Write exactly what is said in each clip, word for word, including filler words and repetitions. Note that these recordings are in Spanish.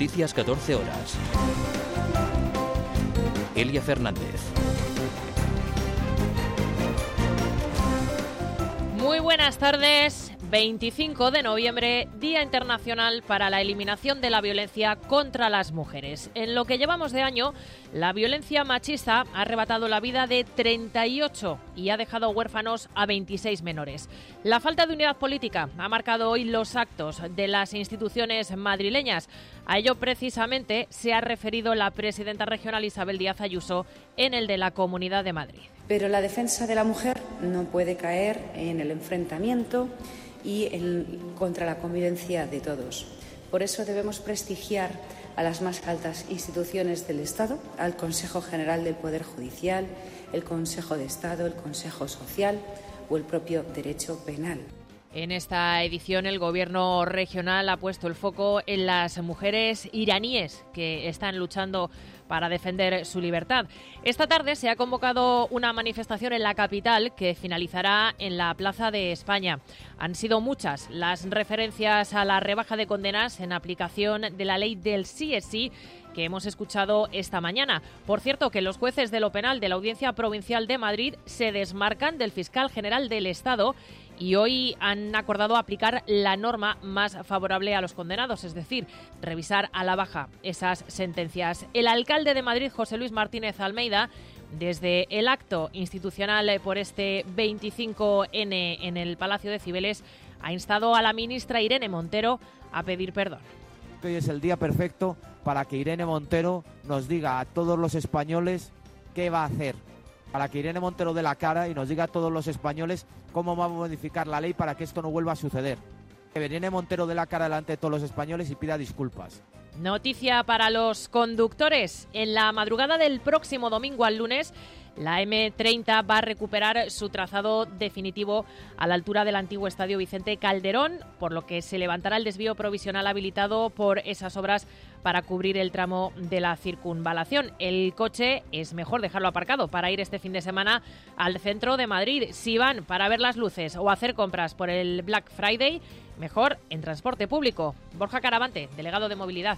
Noticias catorce horas. Elia Fernández. Muy buenas tardes. veinticinco de noviembre, Día Internacional para la Eliminación de la Violencia contra las Mujeres. En lo que llevamos de año, la violencia machista ha arrebatado la vida de treinta y ocho y ha dejado huérfanos a veintiséis menores. La falta de unidad política ha marcado hoy los actos de las instituciones madrileñas. A ello precisamente se ha referido la presidenta regional Isabel Díaz Ayuso en el de la Comunidad de Madrid. Pero la defensa de la mujer no puede caer en el enfrentamiento y en, contra la convivencia de todos. Por eso debemos prestigiar a las más altas instituciones del Estado, al Consejo General del Poder Judicial, el Consejo de Estado, el Consejo Social o el propio Derecho Penal. En esta edición el Gobierno regional ha puesto el foco en las mujeres iraníes que están luchando para defender su libertad. Esta tarde se ha convocado una manifestación en la capital que finalizará en la Plaza de España. Han sido muchas las referencias a la rebaja de condenas en aplicación de la ley del sí es sí que hemos escuchado esta mañana. Por cierto, que los jueces de lo penal de la Audiencia Provincial de Madrid se desmarcan del fiscal general del Estado y hoy han acordado aplicar la norma más favorable a los condenados, es decir, revisar a la baja esas sentencias. El alcalde de Madrid, José Luis Martínez Almeida, desde el acto institucional por este veinticinco ene en el Palacio de Cibeles, ha instado a la ministra Irene Montero a pedir perdón. Hoy es el día perfecto para que Irene Montero nos diga a todos los españoles qué va a hacer. Para que Irene Montero dé la cara y nos diga a todos los españoles cómo va a modificar la ley para que esto no vuelva a suceder. Que Irene Montero dé la cara delante de todos los españoles y pida disculpas. Noticia para los conductores. En la madrugada del próximo domingo al lunes, la eme treinta va a recuperar su trazado definitivo a la altura del antiguo Estadio Vicente Calderón, por lo que se levantará el desvío provisional habilitado por esas obras para cubrir el tramo de la circunvalación. El coche es mejor dejarlo aparcado para ir este fin de semana al centro de Madrid. Si van para ver las luces o hacer compras por el Black Friday, mejor en transporte público. Borja Caravante, delegado de Movilidad.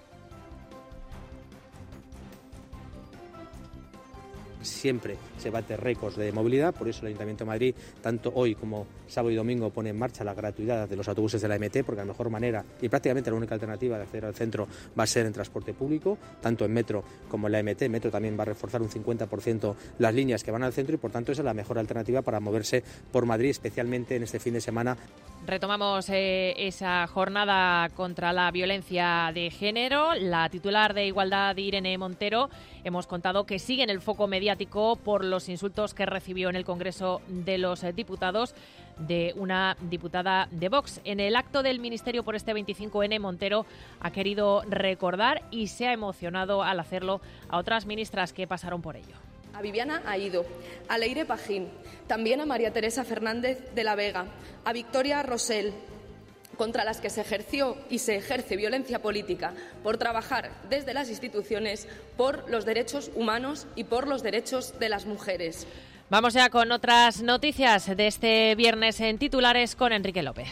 Siempre se bate récords de movilidad, por eso el Ayuntamiento de Madrid, tanto hoy como sábado y domingo, pone en marcha la gratuidad de los autobuses de la eme te, porque la mejor manera y prácticamente la única alternativa de acceder al centro va a ser en transporte público, tanto en metro como en la eme te. Metro también va a reforzar un cincuenta por ciento las líneas que van al centro y por tanto esa es la mejor alternativa para moverse por Madrid, especialmente en este fin de semana. Retomamos eh, esa jornada contra la violencia de género. La titular de Igualdad, Irene Montero, hemos contado que sigue en el foco mediático por los insultos que recibió en el Congreso de los Diputados de una diputada de Vox. En el acto del Ministerio por este veinticinco ene, Montero ha querido recordar y se ha emocionado al hacerlo a otras ministras que pasaron por ello. A Viviana Aído, a Leire Pajín, también a María Teresa Fernández de la Vega, a Victoria Rosell, contra las que se ejerció y se ejerce violencia política por trabajar desde las instituciones por los derechos humanos y por los derechos de las mujeres. Vamos ya con otras noticias de este viernes en titulares con Enrique López.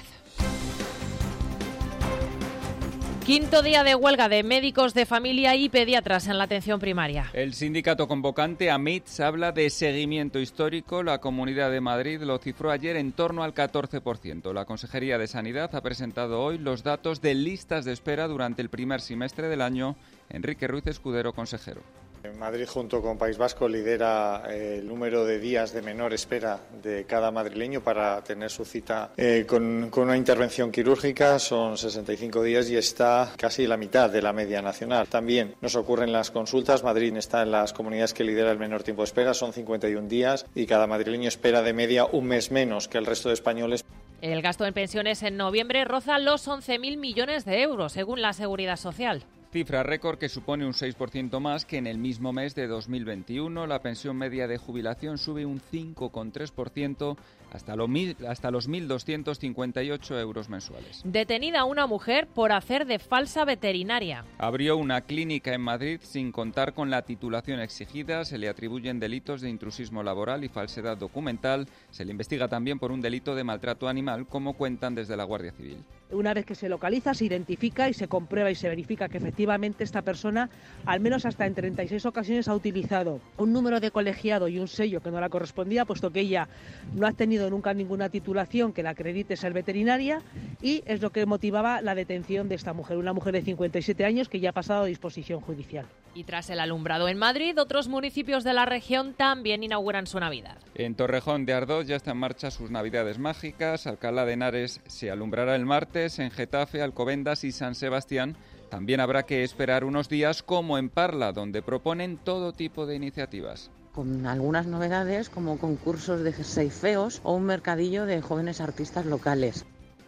Quinto día de huelga de médicos de familia y pediatras en la atención primaria. El sindicato convocante, AMITS, habla de seguimiento histórico. La Comunidad de Madrid lo cifró ayer en torno al catorce por ciento. La Consejería de Sanidad ha presentado hoy los datos de listas de espera durante el primer semestre del año. Enrique Ruiz Escudero, consejero. Madrid, junto con País Vasco, lidera el número de días de menor espera de cada madrileño para tener su cita eh, con, con una intervención quirúrgica. Son sesenta y cinco días y está casi la mitad de la media nacional. También nos ocurren las consultas. Madrid está en las comunidades que lidera el menor tiempo de espera. Son cincuenta y un días y cada madrileño espera de media un mes menos que el resto de españoles. El gasto en pensiones en noviembre roza los once mil millones de euros, según la Seguridad Social. Cifra récord que supone un seis por ciento más que en el mismo mes de dos mil veintiuno. La pensión media de jubilación sube un cinco coma tres por ciento hasta, lo mil, hasta los mil doscientos cincuenta y ocho euros mensuales. Detenida una mujer por hacer de falsa veterinaria. Abrió una clínica en Madrid sin contar con la titulación exigida, se le atribuyen delitos de intrusismo laboral y falsedad documental, se le investiga también por un delito de maltrato animal, como cuentan desde la Guardia Civil. Una vez que se localiza, se identifica y se comprueba y se verifica que efectivamente esta persona, al menos hasta en treinta y seis ocasiones, ha utilizado un número de colegiado y un sello que no la correspondía, puesto que ella no ha tenido nunca ninguna titulación que la acredite ser veterinaria, y es lo que motivaba la detención de esta mujer, una mujer de cincuenta y siete años que ya ha pasado a disposición judicial. Y tras el alumbrado en Madrid, otros municipios de la región también inauguran su Navidad. En Torrejón de Ardoz ya está en marcha sus Navidades mágicas, Alcalá de Henares se alumbrará el martes, en Getafe, Alcobendas y San Sebastián también habrá que esperar unos días, como en Parla, donde proponen todo tipo de iniciativas. Con algunas novedades como concursos de seifeos o un mercadillo de jóvenes artistas locales.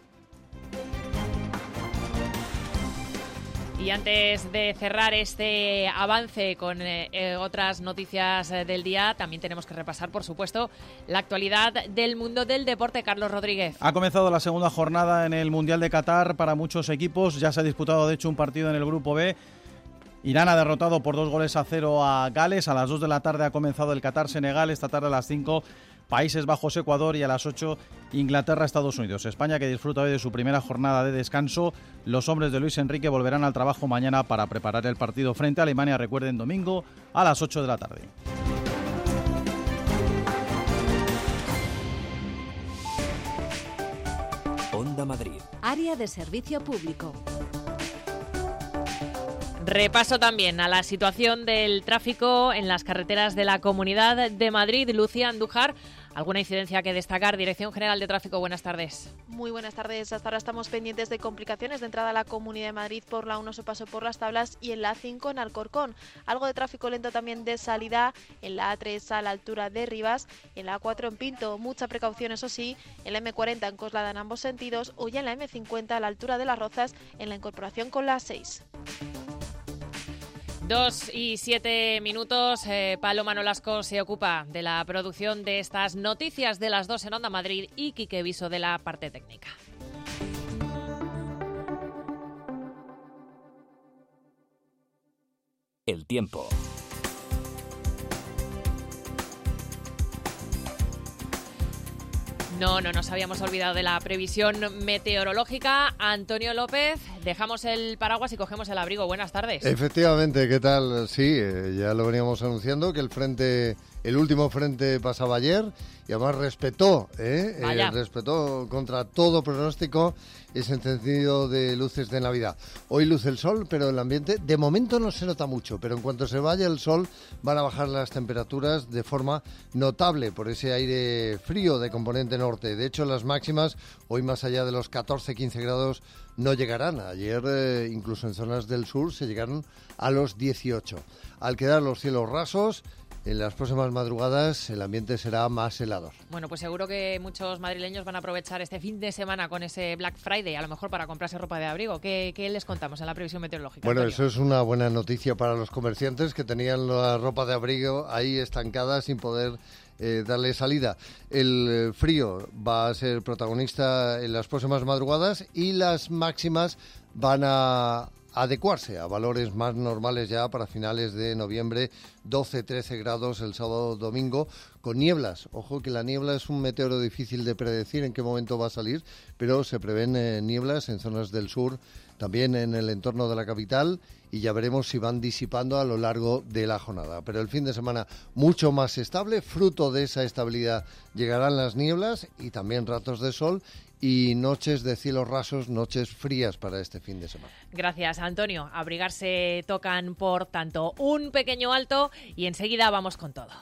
Y antes de cerrar este avance con eh, eh, otras noticias eh, del día, también tenemos que repasar, por supuesto, la actualidad del mundo del deporte. Carlos Rodríguez. Ha comenzado la segunda jornada en el Mundial de Qatar para muchos equipos. Ya se ha disputado, de hecho, un partido en el Grupo B. Irán ha derrotado por dos goles a cero a Gales. A las dos de la tarde ha comenzado el Qatar-Senegal. Esta tarde a las cinco, Países Bajos, Ecuador, y a las ocho, Inglaterra, Estados Unidos. España, que disfruta hoy de su primera jornada de descanso. Los hombres de Luis Enrique volverán al trabajo mañana para preparar el partido frente a Alemania, recuerden, domingo a las ocho de la tarde. Onda Madrid. Área de servicio público. Repaso también a la situación del tráfico en las carreteras de la Comunidad de Madrid. Lucía Andújar, ¿alguna incidencia que destacar? Dirección General de Tráfico, buenas tardes. Muy buenas tardes. Hasta ahora estamos pendientes de complicaciones de entrada a la Comunidad de Madrid por la uno, su paso por Las Tablas, y en la A cinco en Alcorcón. Algo de tráfico lento también de salida en la A tres a la altura de Rivas, en la A cuatro en Pinto. Mucha precaución, eso sí, en la eme cuarenta en Coslada en ambos sentidos, o ya en la eme cincuenta a la altura de Las Rozas en la incorporación con la A seis. Dos y siete minutos. Eh, Paloma Nolasco se ocupa de la producción de estas noticias de las dos en Onda Madrid y Quique Viso de la parte técnica. El tiempo. No, no nos habíamos olvidado de la previsión meteorológica. Antonio López, dejamos el paraguas y cogemos el abrigo. Buenas tardes. Efectivamente, ¿qué tal? Sí, eh, ya lo veníamos anunciando, que el frente, el último frente pasaba ayer y además respetó, ¿eh? eh respetó contra todo pronóstico ese encendido de luces de Navidad. Hoy luce el sol, pero el ambiente de momento no se nota mucho, pero en cuanto se vaya el sol van a bajar las temperaturas de forma notable por ese aire frío de componente norte. De hecho, las máximas hoy más allá de los catorce quince grados no llegarán. Ayer eh, incluso en zonas del sur se llegaron a los dieciocho. Al quedar los cielos rasos, en las próximas madrugadas el ambiente será más helado. Bueno, pues seguro que muchos madrileños van a aprovechar este fin de semana con ese Black Friday, a lo mejor para comprarse ropa de abrigo. ¿Qué, qué les contamos en la previsión meteorológica? Bueno, Antonio? Eso es una buena noticia para los comerciantes que tenían la ropa de abrigo ahí estancada sin poder eh, darle salida. El eh, frío va a ser protagonista en las próximas madrugadas y las máximas van a adecuarse a valores más normales ya para finales de noviembre, doce trece grados el sábado domingo, con nieblas. Ojo que la niebla es un meteoro difícil de predecir en qué momento va a salir, pero se prevén eh, nieblas en zonas del sur, también en el entorno de la capital, y ya veremos si van disipando a lo largo de la jornada. Pero el fin de semana mucho más estable, fruto de esa estabilidad llegarán las nieblas y también ratos de sol, y noches de cielos rasos, noches frías para este fin de semana. Gracias, Antonio. Abrigarse tocan, por tanto, un pequeño alto y enseguida vamos con todo.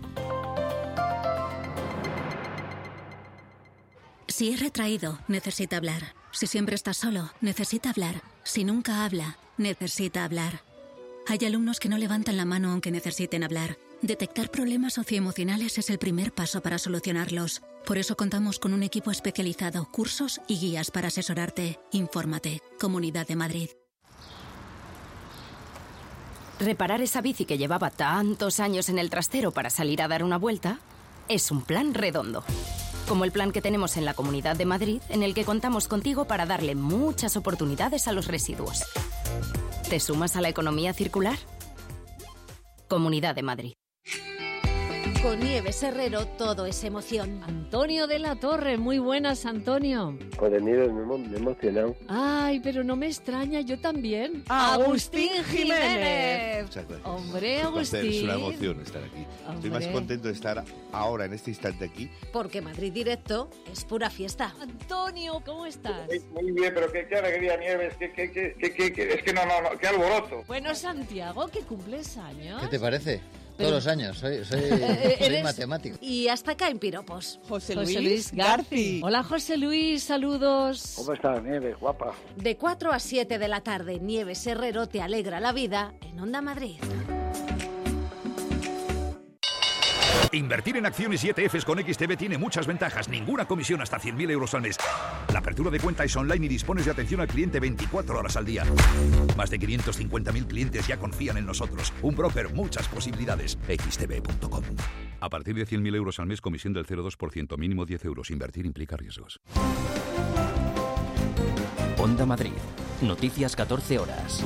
Si es retraído, necesita hablar. Si siempre está solo, necesita hablar. Si nunca habla, necesita hablar. Hay alumnos que no levantan la mano aunque necesiten hablar. Detectar problemas socioemocionales es el primer paso para solucionarlos. Por eso contamos con un equipo especializado, cursos y guías para asesorarte. Infórmate. Comunidad de Madrid. Reparar esa bici que llevaba tantos años en el trastero para salir a dar una vuelta es un plan redondo. como el plan que tenemos en la Comunidad de Madrid, en el que contamos contigo para darle muchas oportunidades a los residuos. ¿Te sumas a la economía circular? Comunidad de Madrid. Con Nieves Herrero todo es emoción. Antonio de la Torre, muy buenas, Antonio. Con el Nieves me he emocionado. Ay, pero no me extraña, yo también. Agustín Jiménez. Hombre, es Agustín. Es una emoción estar aquí. Hombre. Estoy más contento de estar ahora, en este instante aquí. Porque Madrid Directo es pura fiesta. Antonio, ¿cómo estás? Muy bien, pero qué, qué alegría, Nieves. Qué, qué, qué, qué, qué, qué, es que no, no, no, qué alboroto. Bueno, Santiago, que cumples años. ¿Qué te parece? Todos Pero... los años, soy, soy, Eh, soy eres- matemático. Y hasta acá en piropos. José José Luis Garci. Hola, José Luis, saludos. ¿Cómo estás, Nieves, guapa? De cuatro a siete de la tarde, Nieves Herrero te alegra la vida en Onda Madrid. Invertir en acciones y E T Fs con X T B tiene muchas ventajas. Ninguna comisión hasta cien mil euros al mes. La apertura de cuenta es online y dispones de atención al cliente veinticuatro horas al día. Más de quinientos cincuenta mil clientes ya confían en nosotros. Un broker, muchas posibilidades. equis te be punto com. A partir de cien mil euros al mes, comisión del cero coma dos por ciento, mínimo diez euros. Invertir implica riesgos. Onda Madrid. Noticias catorce horas.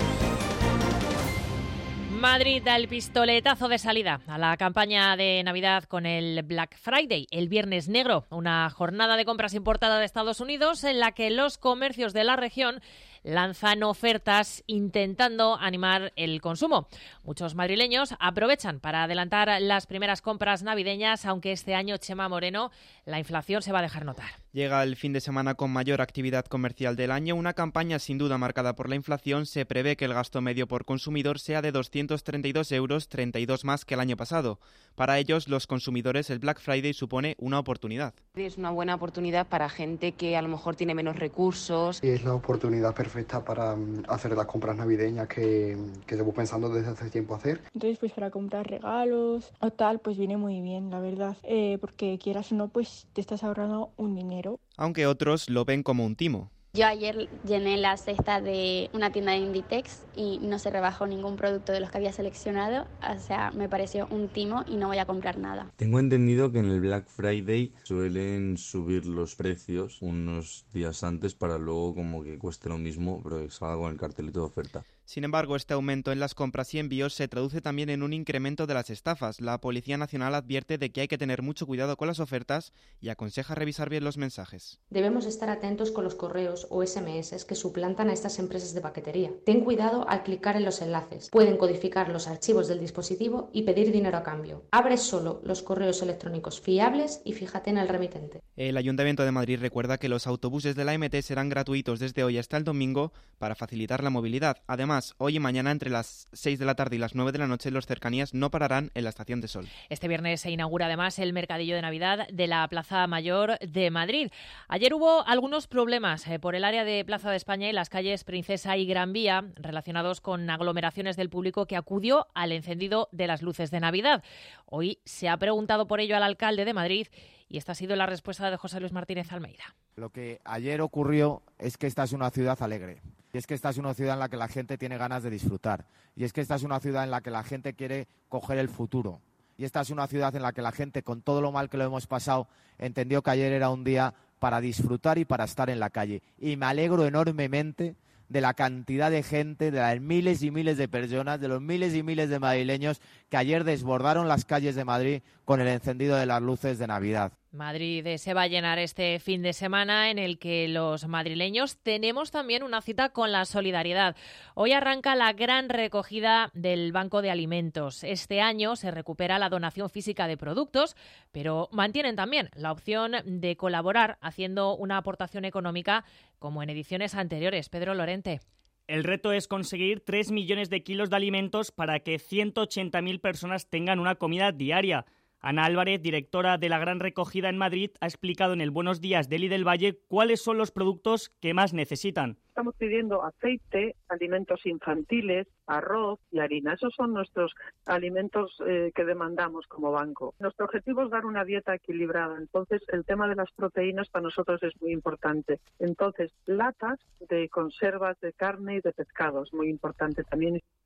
Madrid da el pistoletazo de salida a la campaña de Navidad con el Black Friday, el Viernes Negro, una jornada de compras importada de Estados Unidos en la que los comercios de la región lanzan ofertas intentando animar el consumo. Muchos madrileños aprovechan para adelantar las primeras compras navideñas, aunque este año, Chema Moreno, la inflación se va a dejar notar. Llega el fin de semana con mayor actividad comercial del año, una campaña sin duda marcada por la inflación. Se prevé que el gasto medio por consumidor sea de doscientos treinta y dos euros, treinta y dos más que el año pasado. Para ellos, los consumidores, el Black Friday supone una oportunidad. Es una buena oportunidad para gente que a lo mejor tiene menos recursos. Y es la oportunidad perfecta para um, hacer las compras navideñas que, que llevo pensando desde hace tiempo hacer. Entonces, pues para comprar regalos o tal, pues viene muy bien, la verdad. Eh, porque quieras o no, pues te estás ahorrando un dinero. Aunque otros lo ven como un timo. Yo ayer llené la cesta de una tienda de Inditex y no se rebajó ningún producto de los que había seleccionado. O sea, me pareció un timo y no voy a comprar nada. Tengo entendido que en el Black Friday suelen subir los precios unos días antes para luego como que cueste lo mismo, pero que salga con el cartelito de oferta. Sin embargo, este aumento en las compras y envíos se traduce también en un incremento de las estafas. La Policía Nacional advierte de que hay que tener mucho cuidado con las ofertas y aconseja revisar bien los mensajes. Debemos estar atentos con los correos o ese eme ese que suplantan a estas empresas de paquetería. Ten cuidado al clicar en los enlaces. Pueden codificar los archivos del dispositivo y pedir dinero a cambio. Abre solo los correos electrónicos fiables y fíjate en el remitente. El Ayuntamiento de Madrid recuerda que los autobuses de la eme te serán gratuitos desde hoy hasta el domingo para facilitar la movilidad. Además, hoy y mañana entre las seis de la tarde y las nueve de la noche los cercanías no pararán en la Estación de Sol. Este viernes se inaugura además el mercadillo de Navidad de la Plaza Mayor de Madrid. Ayer hubo algunos problemas eh, por el área de Plaza de España y las calles Princesa y Gran Vía relacionados con aglomeraciones del público que acudió al encendido de las luces de Navidad. Hoy se ha preguntado por ello al alcalde de Madrid y esta ha sido la respuesta de José Luis Martínez Almeida. Lo que ayer ocurrió es que esta es una ciudad alegre. Y es que esta es una ciudad en la que la gente tiene ganas de disfrutar. Y es que esta es una ciudad en la que la gente quiere coger el futuro. Y esta es una ciudad en la que la gente, con todo lo mal que lo hemos pasado, entendió que ayer era un día para disfrutar y para estar en la calle. Y me alegro enormemente de la cantidad de gente, de las miles y miles de personas, de los miles y miles de madrileños que ayer desbordaron las calles de Madrid con el encendido de las luces de Navidad. Madrid se va a llenar este fin de semana en el que los madrileños tenemos también una cita con la solidaridad. Hoy arranca la gran recogida del Banco de Alimentos. Este año se recupera la donación física de productos, pero mantienen también la opción de colaborar haciendo una aportación económica como en ediciones anteriores. Pedro Lorente. El reto es conseguir tres millones de kilos de alimentos para que ciento ochenta mil personas tengan una comida diaria. Ana Álvarez, directora de la Gran Recogida en Madrid, ha explicado en el Buenos Días Deli del Valle cuáles son los productos que más necesitan. Estamos pidiendo aceite, alimentos infantiles, arroz y harina. Esos son nuestros alimentos eh, que demandamos como banco. Nuestro objetivo es dar una dieta equilibrada. Entonces, el tema de las proteínas para nosotros es muy importante. Entonces, latas de conservas de carne y de pescado es muy importante también.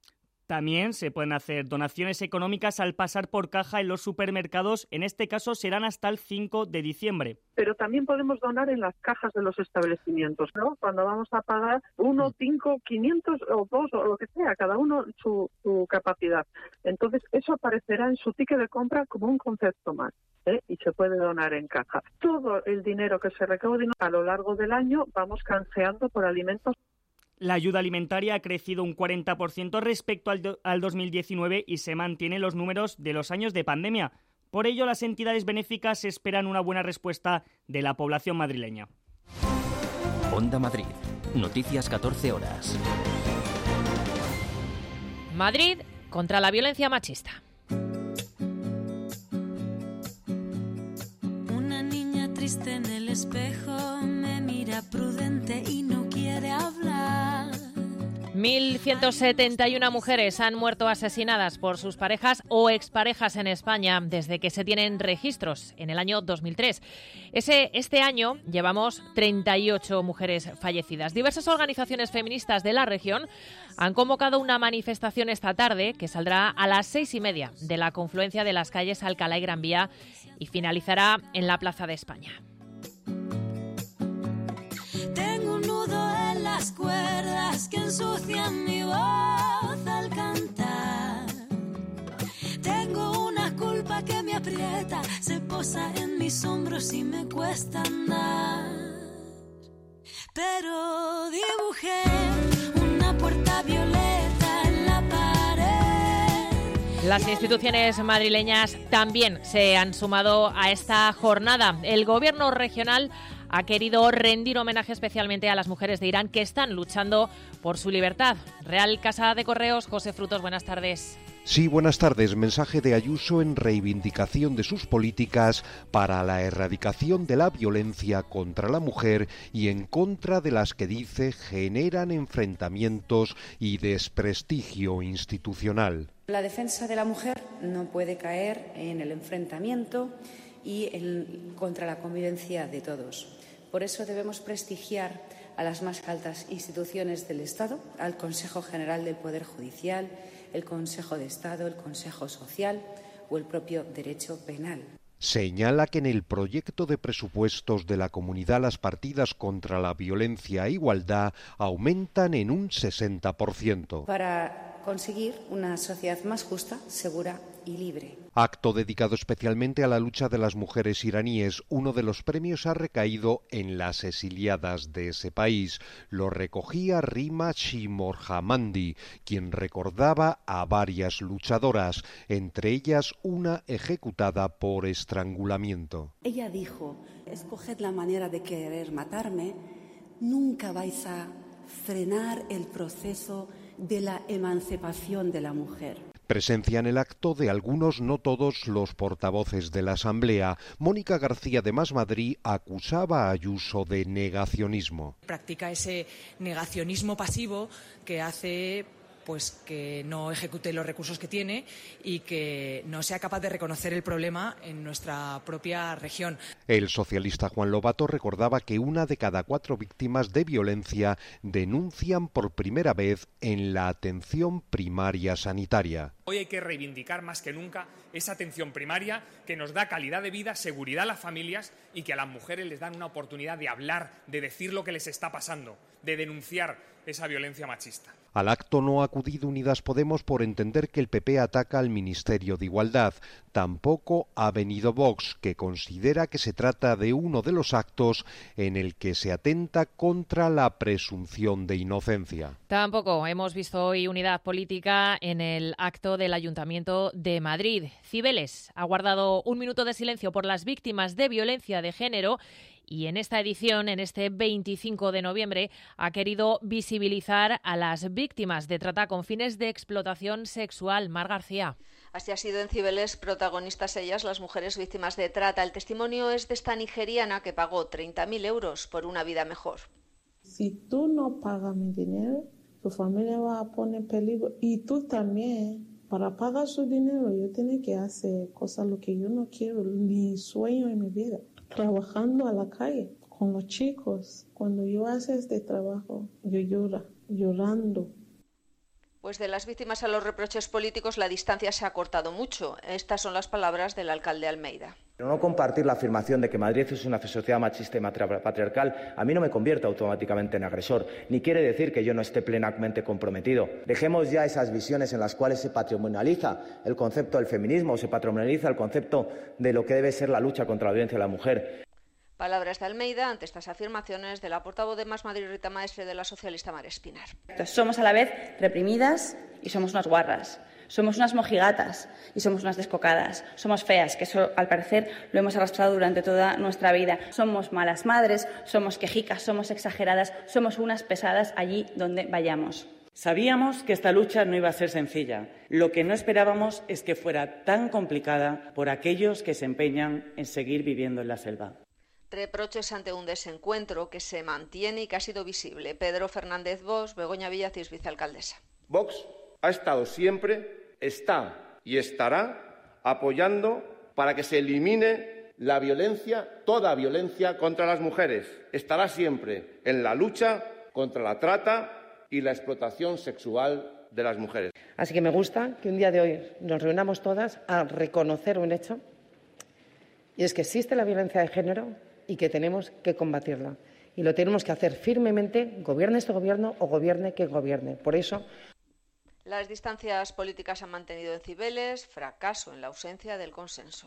También se pueden hacer donaciones económicas al pasar por caja en los supermercados. En este caso serán hasta el cinco de diciembre. Pero también podemos donar en las cajas de los establecimientos, ¿no? Cuando vamos a pagar uno, cinco, quinientos o dos o lo que sea, cada uno su, su capacidad. Entonces eso aparecerá en su ticket de compra como un concepto más, ¿eh? Y se puede donar en caja. Todo el dinero que se recaude a lo largo del año vamos canjeando por alimentos. La ayuda alimentaria ha crecido un cuarenta por ciento respecto al, do, al dos mil diecinueve y se mantienen los números de los años de pandemia. Por ello, las entidades benéficas esperan una buena respuesta de la población madrileña. Onda Madrid. Noticias catorce horas. Madrid contra la violencia machista. Una niña triste en el espejo me mira prudente y no quiere hablar. mil ciento setenta y una mujeres han muerto asesinadas por sus parejas o exparejas en España desde que se tienen registros en el año dos mil tres. Ese, este año llevamos treinta y ocho mujeres fallecidas. Diversas organizaciones feministas de la región han convocado una manifestación esta tarde que saldrá a las seis y media de la confluencia de las calles Alcalá y Gran Vía y finalizará en la Plaza de España. Tengo un nudo en las cuerdas que ensucian mi voz al cantar. Tengo una culpa que me aprieta, se posa en mis hombros y me cuesta andar. Pero dibujé una puerta violeta en la pared. Las instituciones madrileñas también se han sumado a esta jornada. El gobierno regional ha querido rendir homenaje especialmente a las mujeres de Irán que están luchando por su libertad. Real Casa de Correos, José Frutos, buenas tardes. Sí, buenas tardes. Mensaje de Ayuso en reivindicación de sus políticas para la erradicación de la violencia contra la mujer y en contra de las que dice generan enfrentamientos y desprestigio institucional. La defensa de la mujer no puede caer en el enfrentamiento y en, contra la convivencia de todos. Por eso debemos prestigiar a las más altas instituciones del Estado, al Consejo General del Poder Judicial, el Consejo de Estado, el Consejo Social o el propio derecho penal. Señala que en el proyecto de presupuestos de la comunidad las partidas contra la violencia e igualdad aumentan en un sesenta por ciento. Para conseguir una sociedad más justa, segura y libre. Acto dedicado especialmente a la lucha de las mujeres iraníes. Uno de los premios ha recaído en las exiliadas de ese país. Lo recogía Rima Shimorhamandi, quien recordaba a varias luchadoras, entre ellas una ejecutada por estrangulamiento. Ella dijo: escoged la manera de querer matarme, nunca vais a frenar el proceso de la emancipación de la mujer. Presencia en el acto de algunos, no todos, los portavoces de la Asamblea. Mónica García de Más Madrid acusaba a Ayuso de negacionismo. Practica ese negacionismo pasivo que hace pues que no ejecute los recursos que tiene y que no sea capaz de reconocer el problema en nuestra propia región. El socialista Juan Lobato recordaba que una de cada cuatro víctimas de violencia denuncian por primera vez en la atención primaria sanitaria. Hoy hay que reivindicar más que nunca esa atención primaria que nos da calidad de vida, seguridad a las familias y que a las mujeres les dan una oportunidad de hablar, de decir lo que les está pasando, de denunciar esa violencia machista. Al acto no ha acudido Unidas Podemos por entender que el P P ataca al Ministerio de Igualdad. Tampoco ha venido Vox, que considera que se trata de uno de los actos en el que se atenta contra la presunción de inocencia. Tampoco hemos visto hoy unidad política en el acto del Ayuntamiento de Madrid. Cibeles ha guardado un minuto de silencio por las víctimas de violencia de género y en esta edición, en este veinticinco de noviembre, ha querido visibilizar a las víctimas de trata con fines de explotación sexual. Mar García. Así ha sido en Cibeles, protagonistas ellas, las mujeres víctimas de trata. El testimonio es de esta nigeriana que pagó treinta mil euros por una vida mejor. Si tú no pagas mi dinero, tu familia va a poner en peligro y tú también. Para pagar su dinero yo tengo que hacer cosas lo que yo no quiero, mi sueño en mi vida. Trabajando a la calle con los chicos. Cuando yo hago este trabajo, yo lloro, llorando. Pues Pues de las víctimas a los reproches políticos la distancia se ha cortado mucho. Estas son las palabras del alcalde Almeida. No compartir la afirmación de que Madrid es una sociedad machista y patriarcal a mí no me convierte automáticamente en agresor, ni quiere decir que yo no esté plenamente comprometido. Dejemos ya esas visiones en las cuales se patrimonializa el concepto del feminismo, se patrimonializa el concepto de lo que debe ser la lucha contra la violencia de la mujer. Palabras de Almeida ante estas afirmaciones de la portavoz de Más Madrid, Rita Maestre, de la socialista Mar Espinar. Somos a la vez reprimidas y somos unas guarras. Somos unas mojigatas y somos unas descocadas. Somos feas, que eso al parecer lo hemos arrastrado durante toda nuestra vida. Somos malas madres, somos quejicas, somos exageradas, somos unas pesadas allí donde vayamos. Sabíamos que esta lucha no iba a ser sencilla. Lo que no esperábamos es que fuera tan complicada por aquellos que se empeñan en seguir viviendo en la selva. Reproches ante un desencuentro que se mantiene y que ha sido visible. Pedro Fernández Bosch, Begoña Villacís, vicealcaldesa. Vox ha estado siempre, está y estará apoyando para que se elimine la violencia, toda violencia contra las mujeres. Estará siempre en la lucha contra la trata y la explotación sexual de las mujeres. Así que me gusta que un día de hoy nos reunamos todas a reconocer un hecho, y es que existe la violencia de género y que tenemos que combatirla. Y lo tenemos que hacer firmemente, gobierne este gobierno o gobierne quien gobierne. Por eso. Las distancias políticas se han mantenido en Cibeles, fracaso en la ausencia del consenso.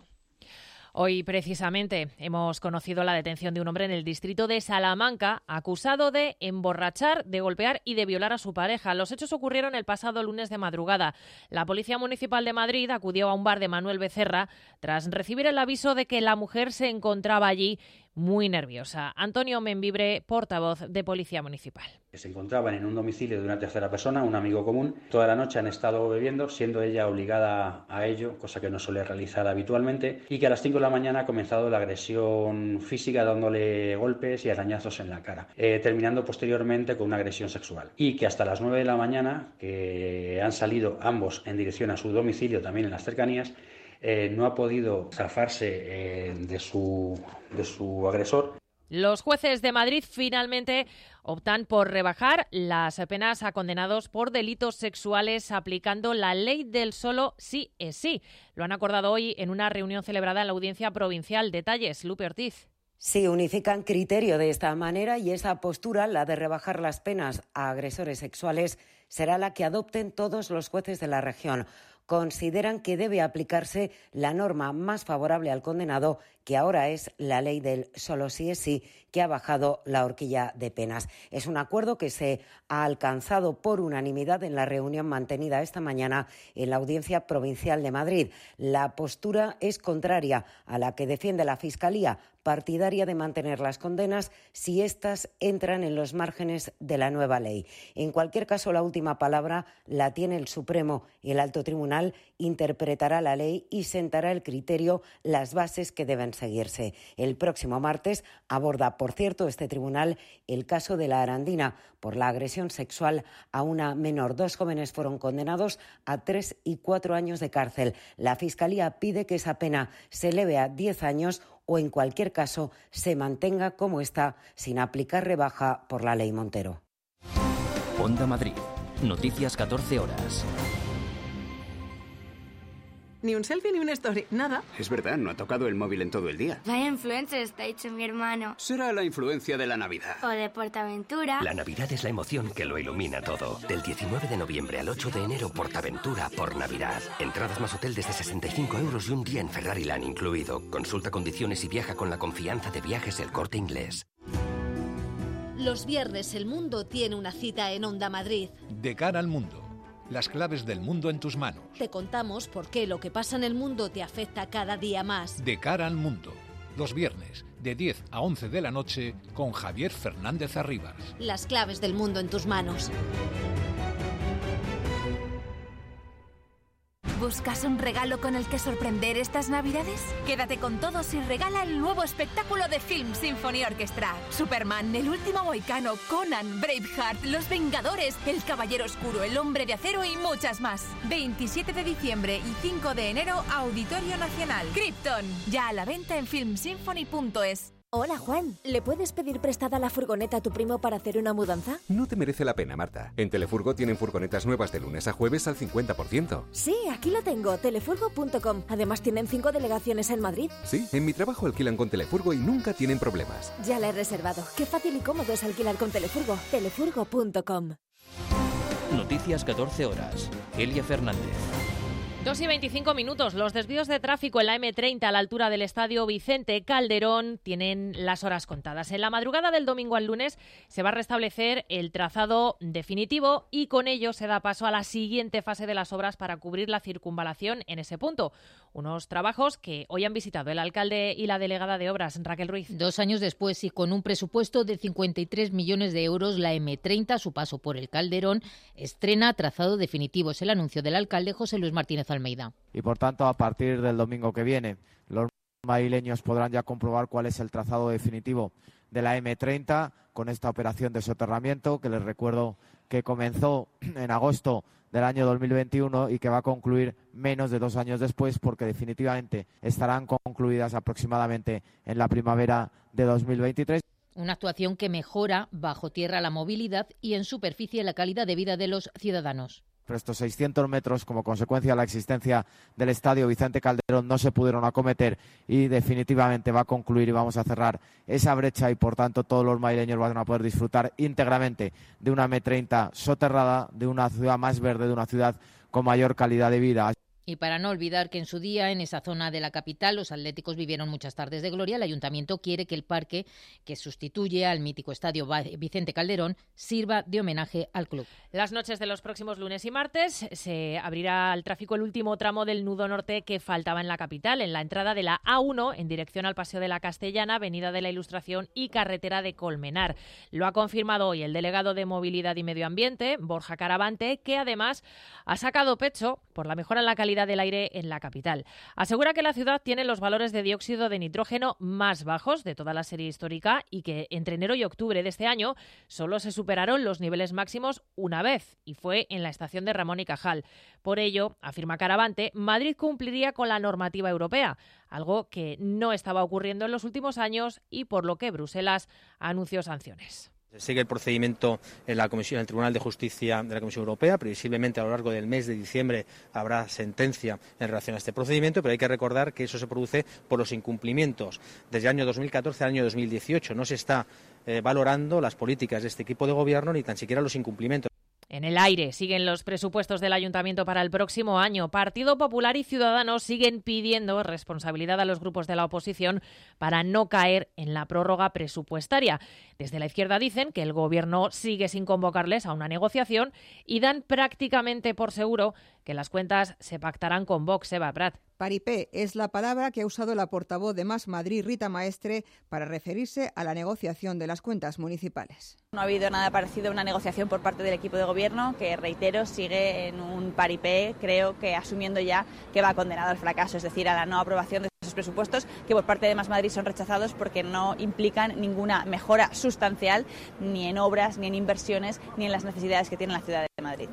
Hoy, precisamente, hemos conocido la detención de un hombre en el distrito de Salamanca, acusado de emborrachar, de golpear y de violar a su pareja. Los hechos ocurrieron el pasado lunes de madrugada. La Policía Municipal de Madrid acudió a un bar de Manuel Becerra tras recibir el aviso de que la mujer se encontraba allí muy nerviosa. Antonio Membibre, portavoz de Policía Municipal. Se encontraban en un domicilio de una tercera persona, un amigo común. Toda la noche han estado bebiendo, siendo ella obligada a ello, cosa que no suele realizar habitualmente, y que a las cinco de la mañana ha comenzado la agresión física dándole golpes y arañazos en la cara, eh, terminando posteriormente con una agresión sexual. Y que hasta las nueve de la mañana, que han salido ambos en dirección a su domicilio, también en las cercanías, eh, no ha podido zafarse eh, de su, de su agresor. Los jueces de Madrid finalmente optan por rebajar las penas a condenados por delitos sexuales aplicando la ley del solo sí es sí. Lo han acordado hoy en una reunión celebrada en la Audiencia Provincial. Detalles, Lupe Ortiz. Sí, unifican criterio de esta manera y esa postura, la de rebajar las penas a agresores sexuales, será la que adopten todos los jueces de la región. Consideran que debe aplicarse la norma más favorable al condenado, que ahora es la ley del solo sí es sí, que ha bajado la horquilla de penas. Es un acuerdo que se ha alcanzado por unanimidad en la reunión mantenida esta mañana en la Audiencia Provincial de Madrid. La postura es contraria a la que defiende la Fiscalía, partidaria de mantener las condenas si éstas entran en los márgenes de la nueva ley. En cualquier caso, la última palabra la tiene el Supremo y el Alto Tribunal interpretará la ley y sentará el criterio, las bases que deben seguirse. El próximo martes aborda, por cierto, este tribunal el caso de la Arandina por la agresión sexual a una menor. Dos jóvenes fueron condenados a tres y cuatro años de cárcel. La Fiscalía pide que esa pena se eleve a diez años o, en cualquier caso, se mantenga como está, sin aplicar rebaja por la ley Montero. Onda Madrid. Noticias catorce horas. Ni un selfie ni una story, nada. Es verdad, no ha tocado el móvil en todo el día. Vaya influencer está hecho mi hermano. Será la influencia de la Navidad. O de Portaventura. La Navidad es la emoción que lo ilumina todo. Del diecinueve de noviembre al ocho de enero, Portaventura por Navidad. Entradas más hotel desde sesenta y cinco euros y un día en Ferrari-Land incluido. Consulta condiciones y viaja con la confianza de Viajes El Corte Inglés. Los viernes el mundo tiene una cita en Onda Madrid. De cara al mundo. Las claves del mundo en tus manos. Te contamos por qué lo que pasa en el mundo te afecta cada día más. De cara al mundo. Los viernes, de diez a once de la noche, con Javier Fernández Arribas. Las claves del mundo en tus manos. ¿Buscas un regalo con el que sorprender estas Navidades? Quédate con todos y regala el nuevo espectáculo de Film Symphony Orchestra. Superman, El último mohicano, Conan, Braveheart, Los Vengadores, El Caballero Oscuro, El Hombre de Acero y muchas más. veintisiete de diciembre y cinco de enero, Auditorio Nacional. Krypton, ya a la venta en film symphony punto es. Hola, Juan. ¿Le puedes pedir prestada la furgoneta a tu primo para hacer una mudanza? No te merece la pena, Marta. En Telefurgo tienen furgonetas nuevas de lunes a jueves al cincuenta por ciento. Sí, aquí lo tengo, telefurgo punto com. Además tienen cinco delegaciones en Madrid. Sí, en mi trabajo alquilan con Telefurgo y nunca tienen problemas. Ya la he reservado. Qué fácil y cómodo es alquilar con Telefurgo. telefurgo punto com. Noticias catorce horas. Elia Fernández. dos y veinticinco minutos. Los desvíos de tráfico en la eme treinta a la altura del Estadio Vicente Calderón tienen las horas contadas. En la madrugada del domingo al lunes se va a restablecer el trazado definitivo y con ello se da paso a la siguiente fase de las obras para cubrir la circunvalación en ese punto. Unos trabajos que hoy han visitado el alcalde y la delegada de Obras, Raquel Ruiz. Dos años después y con un presupuesto de cincuenta y tres millones de euros, la eme treinta, a su paso por el Calderón, estrena trazado definitivo. Es el anuncio del alcalde José Luis Martínez Almeida. Y por tanto, a partir del domingo que viene, los madrileños podrán ya comprobar cuál es el trazado definitivo de la eme treinta con esta operación de soterramiento que les recuerdo que comenzó en agosto del año dos mil veintiuno y que va a concluir menos de dos años después, porque definitivamente estarán concluidas aproximadamente en la primavera de dos mil veintitrés. Una actuación que mejora bajo tierra la movilidad y en superficie la calidad de vida de los ciudadanos. Pero estos seiscientos metros, como consecuencia de la existencia del Estadio Vicente Calderón, no se pudieron acometer y definitivamente va a concluir y vamos a cerrar esa brecha y, por tanto, todos los madrileños van a poder disfrutar íntegramente de una eme treinta soterrada, de una ciudad más verde, de una ciudad con mayor calidad de vida. Y para no olvidar que en su día, en esa zona de la capital, los atléticos vivieron muchas tardes de gloria, el Ayuntamiento quiere que el parque, que sustituye al mítico Estadio Vicente Calderón, sirva de homenaje al club. Las noches de los próximos lunes y martes se abrirá al tráfico el último tramo del nudo norte que faltaba en la capital, en la entrada de la A uno en dirección al Paseo de la Castellana, Avenida de la Ilustración y Carretera de Colmenar. Lo ha confirmado hoy el delegado de Movilidad y Medio Ambiente, Borja Caravante, que además ha sacado pecho por la mejora en la calidad del aire en la capital. Asegura que la ciudad tiene los valores de dióxido de nitrógeno más bajos de toda la serie histórica y que entre enero y octubre de este año solo se superaron los niveles máximos una vez, y fue en la estación de Ramón y Cajal. Por ello, afirma Caravante, Madrid cumpliría con la normativa europea, algo que no estaba ocurriendo en los últimos años y por lo que Bruselas anunció sanciones. Sigue el procedimiento en la Comisión, en el Tribunal de Justicia de la Comisión Europea. Previsiblemente a lo largo del mes de diciembre habrá sentencia en relación a este procedimiento, pero hay que recordar que eso se produce por los incumplimientos desde el año dos mil catorce al año dos mil dieciocho. No se está eh, valorando las políticas de este equipo de gobierno ni tan siquiera los incumplimientos. En el aire siguen los presupuestos del Ayuntamiento para el próximo año. Partido Popular y Ciudadanos siguen pidiendo responsabilidad a los grupos de la oposición para no caer en la prórroga presupuestaria. Desde la izquierda dicen que el Gobierno sigue sin convocarles a una negociación y dan prácticamente por seguro que las cuentas se pactarán con Vox. Eva Prat. Paripé es la palabra que ha usado la portavoz de Más Madrid, Rita Maestre, para referirse a la negociación de las cuentas municipales. No ha habido nada parecido a una negociación por parte del equipo de gobierno, que, reitero, sigue en un paripé, creo que asumiendo ya que va condenado al fracaso, es decir, a la no aprobación de esos presupuestos que por parte de Más Madrid son rechazados porque no implican ninguna mejora sustancial ni en obras, ni en inversiones, ni en las necesidades que tiene la ciudad de Madrid.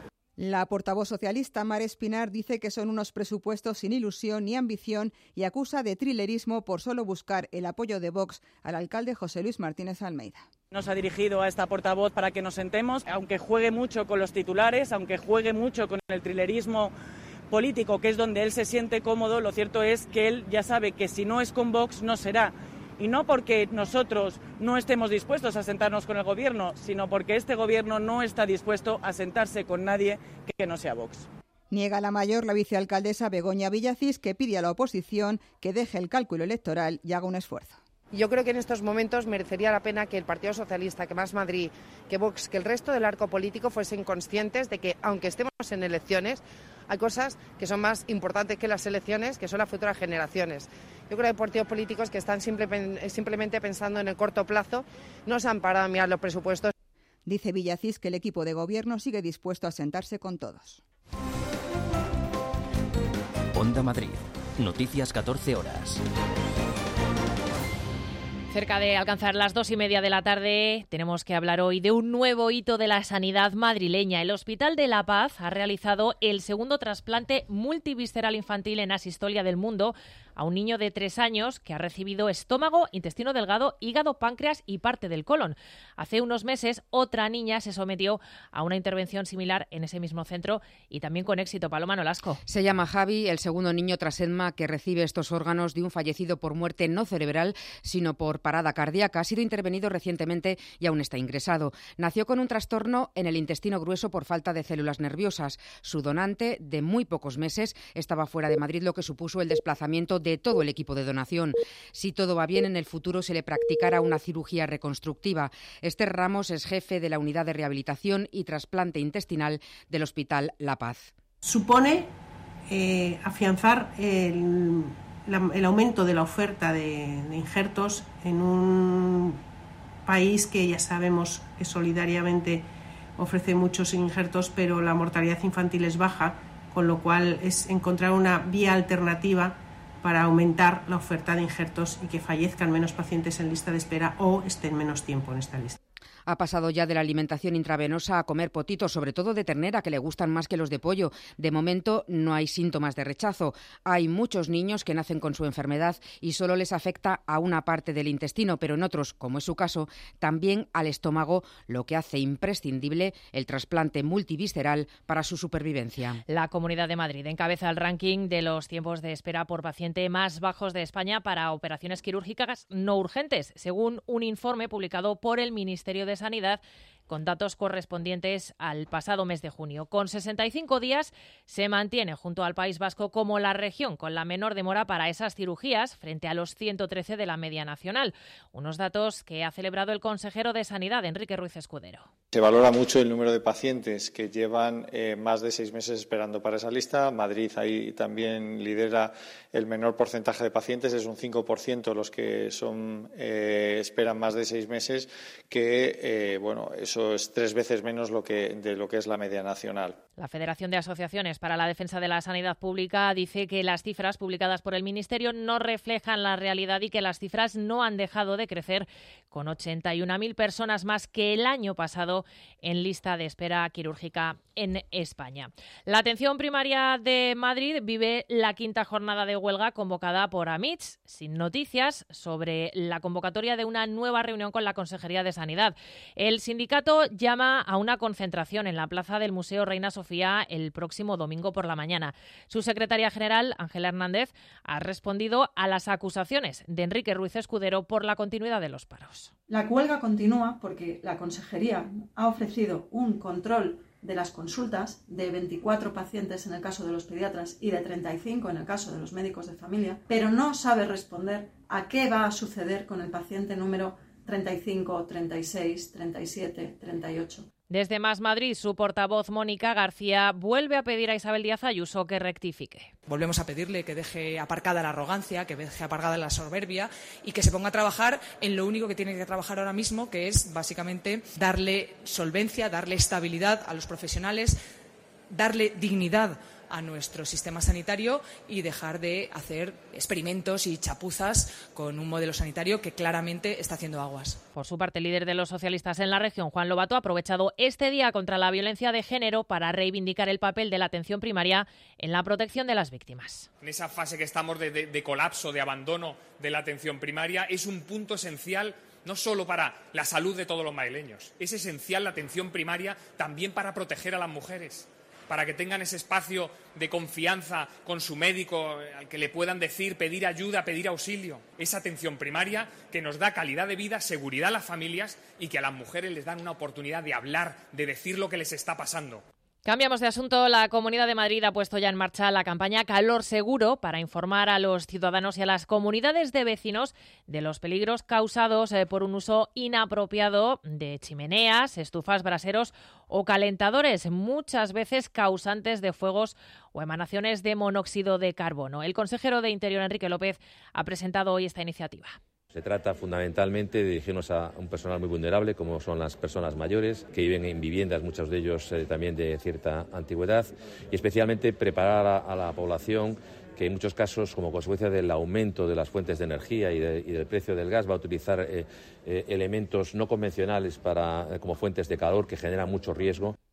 La portavoz socialista Mar Espinar dice que son unos presupuestos sin ilusión ni ambición y acusa de trilerismo por solo buscar el apoyo de Vox al alcalde José Luis Martínez Almeida. Nos ha dirigido a esta portavoz para que nos sentemos, aunque juegue mucho con los titulares, aunque juegue mucho con el trilerismo político, que es donde él se siente cómodo, lo cierto es que él ya sabe que si no es con Vox no será. Y no porque nosotros no estemos dispuestos a sentarnos con el Gobierno, sino porque este Gobierno no está dispuesto a sentarse con nadie que no sea Vox. Niega la mayor la vicealcaldesa Begoña Villacís, que pide a la oposición que deje el cálculo electoral y haga un esfuerzo. Yo creo que en estos momentos merecería la pena que el Partido Socialista, que Más Madrid, que Vox, que el resto del arco político fuesen conscientes de que, aunque estemos en elecciones, hay cosas que son más importantes que las elecciones, que son las futuras generaciones. Yo creo que hay partidos políticos que están simple, simplemente pensando en el corto plazo, no se han parado a mirar los presupuestos. Dice Villacís que el equipo de gobierno sigue dispuesto a sentarse con todos. Onda Madrid. Noticias catorce horas. Cerca de alcanzar las dos y media de la tarde, tenemos que hablar hoy de un nuevo hito de la sanidad madrileña. El Hospital de La Paz ha realizado el segundo trasplante multivisceral infantil en asistolia del mundo a un niño de tres años que ha recibido estómago, intestino delgado, hígado, páncreas y parte del colon. Hace unos meses, otra niña se sometió a una intervención similar en ese mismo centro y también con éxito. Paloma Nolasco. Se llama Javi, el segundo niño tras ESMA que recibe estos órganos de un fallecido por muerte no cerebral, sino por parada cardíaca. Ha sido intervenido recientemente y aún está ingresado. Nació con un trastorno en el intestino grueso por falta de células nerviosas. Su donante, de muy pocos meses, estaba fuera de Madrid, lo que supuso el desplazamiento de todo el equipo de donación. Si todo va bien, en el futuro se le practicará una cirugía reconstructiva. Esther Ramos es jefe de la Unidad de Rehabilitación y Trasplante Intestinal del Hospital La Paz. Supone eh, afianzar el, la, el aumento de la oferta de, de injertos en un país que ya sabemos que solidariamente ofrece muchos injertos, pero la mortalidad infantil es baja, con lo cual es encontrar una vía alternativa para aumentar la oferta de injertos y que fallezcan menos pacientes en lista de espera o estén menos tiempo en esta lista. Ha pasado ya de la alimentación intravenosa a comer potitos, sobre todo de ternera, que le gustan más que los de pollo. De momento no hay síntomas de rechazo. Hay muchos niños que nacen con su enfermedad y solo les afecta a una parte del intestino, pero en otros, como es su caso, también al estómago, lo que hace imprescindible el trasplante multivisceral para su supervivencia. La Comunidad de Madrid encabeza el ranking de los tiempos de espera por paciente más bajos de España para operaciones quirúrgicas no urgentes, según un informe publicado por el Ministerio de de Sanidad con datos correspondientes al pasado mes de junio. Con sesenta y cinco días se mantiene junto al País Vasco como la región con la menor demora para esas cirugías frente a los ciento trece de la media nacional. Unos datos que ha celebrado el consejero de Sanidad, Enrique Ruiz Escudero. Se valora mucho el número de pacientes que llevan eh, más de seis meses esperando para esa lista. Madrid ahí también lidera el menor porcentaje de pacientes, es un cinco por ciento los que son eh, esperan más de seis meses, que eh, bueno, eso es tres veces menos lo que, de lo que es la media nacional. La Federación de Asociaciones para la Defensa de la Sanidad Pública dice que las cifras publicadas por el Ministerio no reflejan la realidad y que las cifras no han dejado de crecer, con ochenta y una mil personas más que el año pasado en lista de espera quirúrgica en España. La atención primaria de Madrid vive la quinta jornada de huelga convocada por AMITS, sin noticias sobre la convocatoria de una nueva reunión con la Consejería de Sanidad. El sindicato llama a una concentración en la plaza del Museo Reina Sofía el próximo domingo por la mañana. Su secretaria general, Ángela Hernández, ha respondido a las acusaciones de Enrique Ruiz Escudero por la continuidad de los paros. La huelga continúa porque la Consejería ha ofrecido un control de las consultas de veinticuatro pacientes en el caso de los pediatras y de treinta y cinco en el caso de los médicos de familia, pero no sabe responder a qué va a suceder con el paciente número treinta y cinco, treinta y seis, treinta y siete, treinta y ocho. Desde Más Madrid, su portavoz Mónica García vuelve a pedir a Isabel Díaz Ayuso que rectifique. Volvemos a pedirle que deje aparcada la arrogancia, que deje aparcada la soberbia y que se ponga a trabajar en lo único que tiene que trabajar ahora mismo, que es básicamente darle solvencia, darle estabilidad a los profesionales, darle dignidad a nuestro sistema sanitario y dejar de hacer experimentos y chapuzas con un modelo sanitario que claramente está haciendo aguas. Por su parte, el líder de los socialistas en la región, Juan Lobato, ha aprovechado este día contra la violencia de género para reivindicar el papel de la atención primaria en la protección de las víctimas. En esa fase que estamos de, de, de colapso, de abandono de la atención primaria, es un punto esencial no solo para la salud de todos los madrileños, es esencial la atención primaria también para proteger a las mujeres, para que tengan ese espacio de confianza con su médico, al que le puedan decir, pedir ayuda, pedir auxilio. Esa atención primaria que nos da calidad de vida, seguridad a las familias y que a las mujeres les dan una oportunidad de hablar, de decir lo que les está pasando. Cambiamos de asunto. La Comunidad de Madrid ha puesto ya en marcha la campaña Calor Seguro para informar a los ciudadanos y a las comunidades de vecinos de los peligros causados por un uso inapropiado de chimeneas, estufas, braseros o calentadores, muchas veces causantes de fuegos o emanaciones de monóxido de carbono. El consejero de Interior, Enrique López, ha presentado hoy esta iniciativa. Se trata fundamentalmente de dirigirnos a un personal muy vulnerable, como son las personas mayores, que viven en viviendas, muchos de ellos eh, también de cierta antigüedad, y especialmente preparar a, a la población que en muchos casos, como consecuencia del aumento de las fuentes de energía y, de, y del precio del gas, va a utilizar eh, eh, elementos no convencionales para, eh, como fuentes de calor que generan mucho riesgo.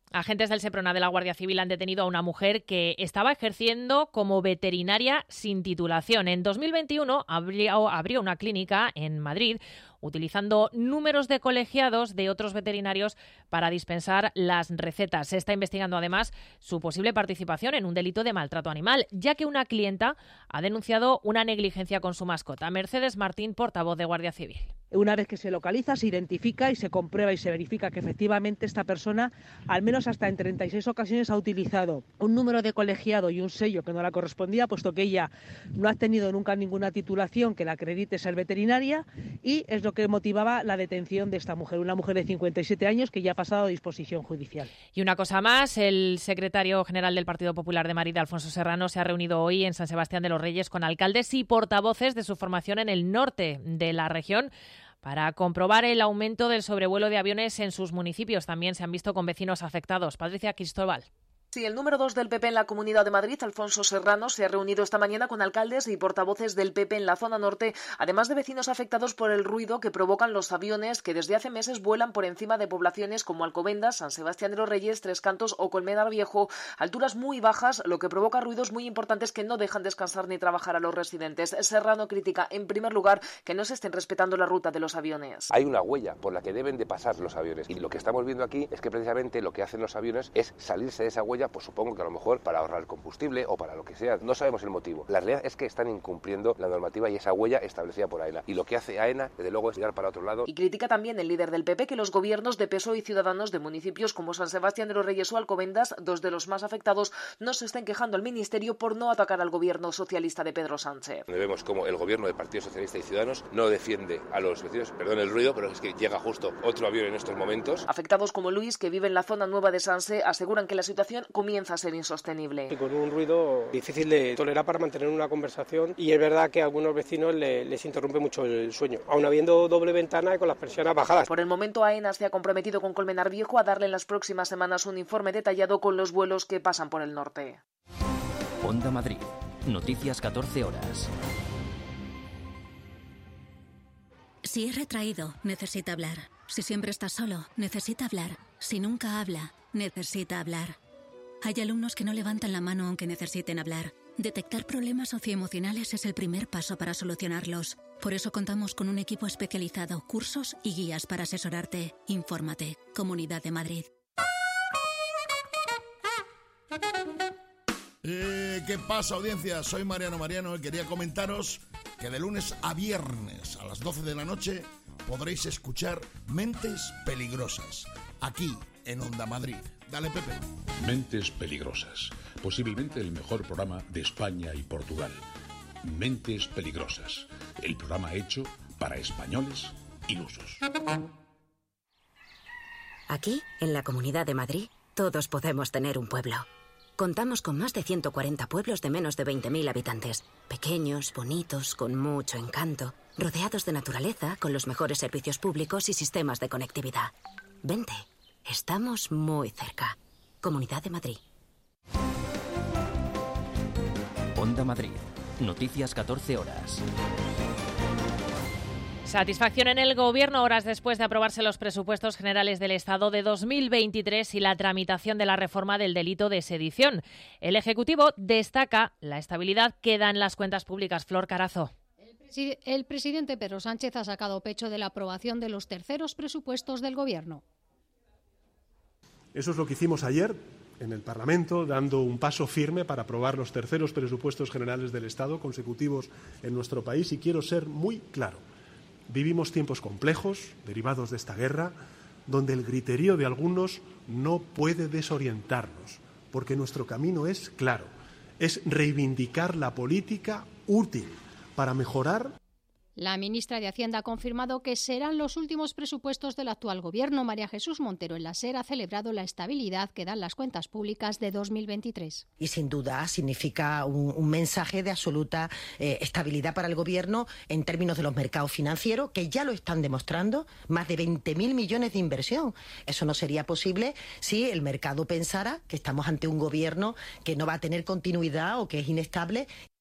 Agentes del Seprona de la Guardia Civil han detenido a una mujer que estaba ejerciendo como veterinaria sin titulación. En dos mil veintiuno abrió, abrió una clínica en Madrid utilizando números de colegiados de otros veterinarios para dispensar las recetas. Se está investigando además su posible participación en un delito de maltrato animal, ya que una clienta ha denunciado una negligencia con su mascota. Mercedes Martín, portavoz de Guardia Civil. Una vez que se localiza, se identifica y se comprueba y se verifica que efectivamente esta persona, al menos hasta en treinta y seis ocasiones, ha utilizado un número de colegiado y un sello que no la correspondía, puesto que ella no ha tenido nunca ninguna titulación que la acredite ser veterinaria, y es lo que motivaba la detención de esta mujer, una mujer de cincuenta y siete años que ya ha pasado a disposición judicial. Y una cosa más, el secretario general del Partido Popular de Madrid, Alfonso Serrano, se ha reunido hoy en San Sebastián de los Reyes con alcaldes y portavoces de su formación en el norte de la región para comprobar el aumento del sobrevuelo de aviones en sus municipios. También se han visto con vecinos afectados. Patricia Cristóbal. Sí, el número dos del P P en la Comunidad de Madrid, Alfonso Serrano, se ha reunido esta mañana con alcaldes y portavoces del P P en la zona norte, además de vecinos afectados por el ruido que provocan los aviones que desde hace meses vuelan por encima de poblaciones como Alcobendas, San Sebastián de los Reyes, Tres Cantos o Colmenar Viejo, alturas muy bajas, lo que provoca ruidos muy importantes que no dejan descansar ni trabajar a los residentes. Serrano critica, en primer lugar, que no se estén respetando la ruta de los aviones. Hay una huella por la que deben de pasar los aviones y lo que estamos viendo aquí es que precisamente lo que hacen los aviones es salirse de esa huella, pues supongo que a lo mejor para ahorrar combustible o para lo que sea, no sabemos el motivo. La realidad es que están incumpliendo la normativa y esa huella establecida por AENA. Y lo que hace AENA, desde luego, es tirar para otro lado. Y critica también el líder del P P que los gobiernos de P S O E y Ciudadanos de municipios como San Sebastián de los Reyes o Alcobendas, dos de los más afectados, no se estén quejando al Ministerio por no atacar al gobierno socialista de Pedro Sánchez. Vemos como el gobierno del Partido Socialista y Ciudadanos no defiende a los vecinos, perdón el ruido, pero es que llega justo otro avión en estos momentos. Afectados como Luis, que vive en la zona nueva de Sanse, aseguran que la situación comienza a ser insostenible. Y con un ruido difícil de tolerar para mantener una conversación, y es verdad que a algunos vecinos les, les interrumpe mucho el sueño, aun habiendo doble ventana y con las persianas bajadas. Por el momento AENA se ha comprometido con Colmenar Viejo a darle en las próximas semanas un informe detallado con los vuelos que pasan por el norte. Onda Madrid, noticias catorce horas. Si es retraído, necesita hablar. Si siempre está solo, necesita hablar. Si nunca habla, necesita hablar. Hay alumnos que no levantan la mano aunque necesiten hablar. Detectar problemas socioemocionales es el primer paso para solucionarlos. Por eso contamos con un equipo especializado, cursos y guías para asesorarte. Infórmate. Comunidad de Madrid. Eh, ¿Qué pasa, audiencia? Soy Mariano Mariano y quería comentaros que de lunes a viernes a las doce de la noche podréis escuchar Mentes Peligrosas, aquí en Onda Madrid. Dale, Pepe. Mentes Peligrosas, posiblemente el mejor programa de España y Portugal. Mentes Peligrosas, el programa hecho para españoles ilusos. Aquí, en la Comunidad de Madrid, todos podemos tener un pueblo. Contamos con más de ciento cuarenta pueblos de menos de veinte mil habitantes. Pequeños, bonitos, con mucho encanto, rodeados de naturaleza, con los mejores servicios públicos y sistemas de conectividad. Vente. Estamos muy cerca. Comunidad de Madrid. Onda Madrid. Noticias catorce horas. Satisfacción en el Gobierno horas después de aprobarse los presupuestos generales del Estado de dos mil veintitrés y la tramitación de la reforma del delito de sedición. El Ejecutivo destaca la estabilidad que dan las cuentas públicas. Flor Carazo. El presidente Pedro Sánchez ha sacado pecho de la aprobación de los terceros presupuestos del Gobierno. Eso es lo que hicimos ayer en el Parlamento, dando un paso firme para aprobar los terceros presupuestos generales del Estado consecutivos en nuestro país. Y quiero ser muy claro. Vivimos tiempos complejos, derivados de esta guerra, donde el griterío de algunos no puede desorientarnos, porque nuestro camino es claro, es reivindicar la política útil para mejorar. La ministra de Hacienda ha confirmado que serán los últimos presupuestos del actual Gobierno. María Jesús Montero en la SER ha celebrado la estabilidad que dan las cuentas públicas de dos mil veintitrés. Y sin duda significa un, un mensaje de absoluta eh, estabilidad para el Gobierno en términos de los mercados financieros, que ya lo están demostrando, más de veinte mil millones de inversión. Eso no sería posible si el mercado pensara que estamos ante un Gobierno que no va a tener continuidad o que es inestable.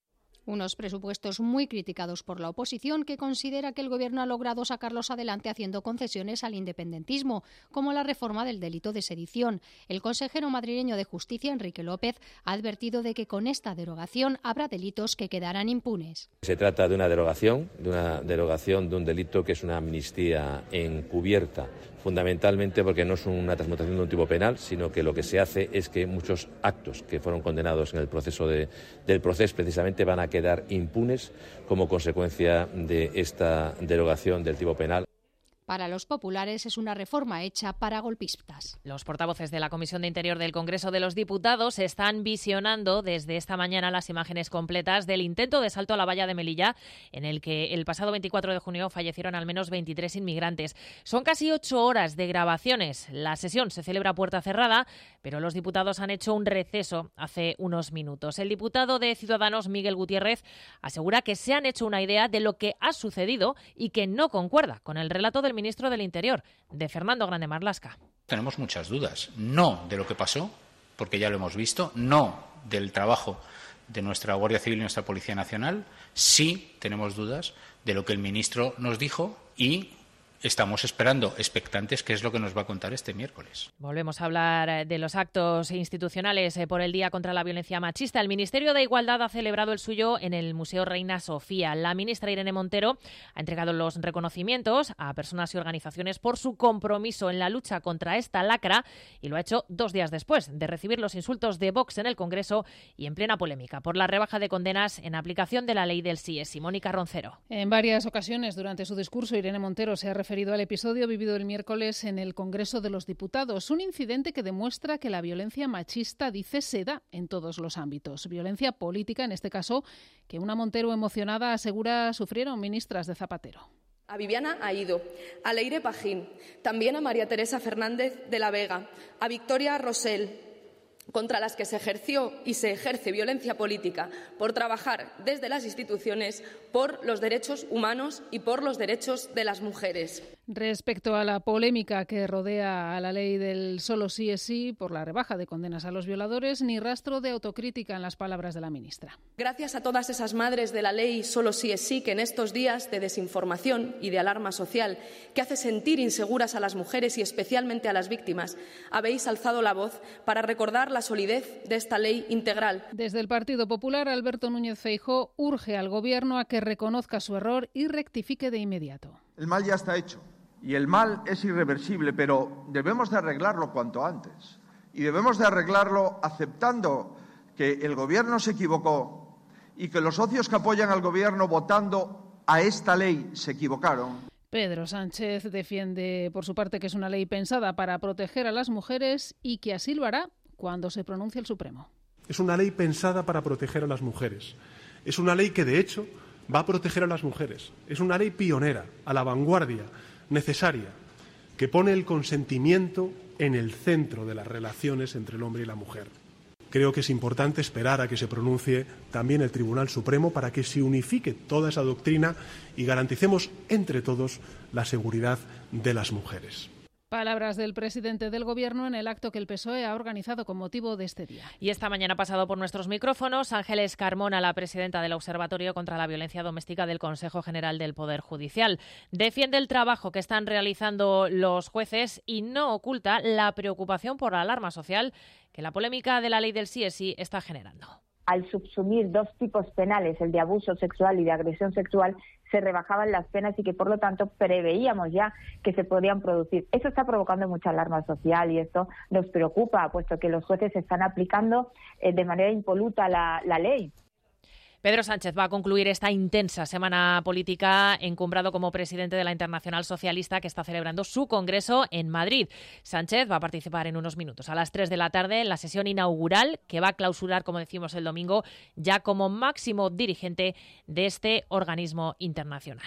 Unos presupuestos muy criticados por la oposición, que considera que el Gobierno ha logrado sacarlos adelante haciendo concesiones al independentismo, como la reforma del delito de sedición. El consejero madrileño de Justicia, Enrique López, ha advertido de que con esta derogación habrá delitos que quedarán impunes. Se trata de una derogación, de una derogación de un delito que es una amnistía encubierta, fundamentalmente porque no es una transmutación de un tipo penal, sino que lo que se hace es que muchos actos que fueron condenados en el proceso de, del proceso precisamente van a quedar impunes como consecuencia de esta derogación del tipo penal. Para los populares es una reforma hecha para golpistas. Los portavoces de la Comisión de Interior del Congreso de los Diputados están visionando desde esta mañana las imágenes completas del intento de salto a la valla de Melilla, en el que el pasado veinticuatro de junio fallecieron al menos veintitrés inmigrantes. Son casi ocho horas de grabaciones. La sesión se celebra a puerta cerrada, pero los diputados han hecho un receso hace unos minutos. El diputado de Ciudadanos, Miguel Gutiérrez, asegura que se han hecho una idea de lo que ha sucedido y que no concuerda con el relato del ministro del Interior, de Fernando Grande Marlaska. Tenemos muchas dudas, no de lo que pasó, porque ya lo hemos visto, no del trabajo de nuestra Guardia Civil y nuestra Policía Nacional, sí tenemos dudas de lo que el ministro nos dijo y estamos esperando, expectantes, qué es lo que nos va a contar este miércoles. Volvemos a hablar de los actos institucionales por el Día contra la Violencia Machista. El Ministerio de Igualdad ha celebrado el suyo en el Museo Reina Sofía. La ministra Irene Montero ha entregado los reconocimientos a personas y organizaciones por su compromiso en la lucha contra esta lacra y lo ha hecho dos días después de recibir los insultos de Vox en el Congreso y en plena polémica por la rebaja de condenas en aplicación de la ley del S I E S I. Mónica Roncero. En varias ocasiones durante su discurso, Irene Montero se ha referido referido al episodio vivido el miércoles en el Congreso de los Diputados, un incidente que demuestra que la violencia machista, dice, se da en todos los ámbitos. Violencia política, en este caso, que una Montero emocionada asegura sufrieron ministras de Zapatero. A Viviana Aído, a Leire Pajín, también a María Teresa Fernández de la Vega, a Victoria Rosell, contra las que se ejerció y se ejerce violencia política por trabajar desde las instituciones por los derechos humanos y por los derechos de las mujeres. Respecto a la polémica que rodea a la ley del solo sí es sí por la rebaja de condenas a los violadores, ni rastro de autocrítica en las palabras de la ministra. Gracias a todas esas madres de la ley solo sí es sí que en estos días de desinformación y de alarma social que hace sentir inseguras a las mujeres y especialmente a las víctimas, habéis alzado la voz para recordar la solidez de esta ley integral. Desde el Partido Popular, Alberto Núñez Feijóo urge al Gobierno a que reconozca su error y rectifique de inmediato. El mal ya está hecho. Y el mal es irreversible, pero debemos de arreglarlo cuanto antes. Y debemos de arreglarlo aceptando que el Gobierno se equivocó y que los socios que apoyan al Gobierno votando a esta ley se equivocaron. Pedro Sánchez defiende, por su parte, que es una ley pensada para proteger a las mujeres y que así lo hará cuando se pronuncie el Supremo. Es una ley pensada para proteger a las mujeres. Es una ley que, de hecho, va a proteger a las mujeres. Es una ley pionera, a la vanguardia, necesaria, que pone el consentimiento en el centro de las relaciones entre el hombre y la mujer. Creo que es importante esperar a que se pronuncie también el Tribunal Supremo para que se unifique toda esa doctrina y garanticemos entre todos la seguridad de las mujeres. Palabras del presidente del Gobierno en el acto que el P S O E ha organizado con motivo de este día. Y esta mañana ha pasado por nuestros micrófonos Ángeles Carmona, la presidenta del Observatorio contra la Violencia Doméstica del Consejo General del Poder Judicial. Defiende el trabajo que están realizando los jueces y no oculta la preocupación por la alarma social que la polémica de la ley del sí es sí está generando. Al subsumir dos tipos penales, el de abuso sexual y de agresión sexual, se rebajaban las penas y que, por lo tanto, preveíamos ya que se podían producir. Eso está provocando mucha alarma social y esto nos preocupa, puesto que los jueces están aplicando eh, de manera impoluta la, la ley. Pedro Sánchez va a concluir esta intensa semana política encumbrado como presidente de la Internacional Socialista que está celebrando su congreso en Madrid. Sánchez va a participar en unos minutos a las tres de la tarde en la sesión inaugural que va a clausurar, como decimos el domingo, ya como máximo dirigente de este organismo internacional.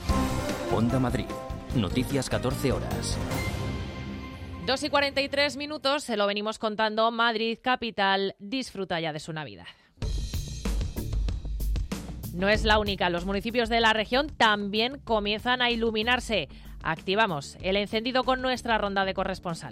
Onda Madrid. Noticias catorce horas. dos y cuarenta y tres minutos, se lo venimos contando. Madrid, capital, disfruta ya de su Navidad. No es la única, los municipios de la región también comienzan a iluminarse. Activamos el encendido con nuestra ronda de corresponsales.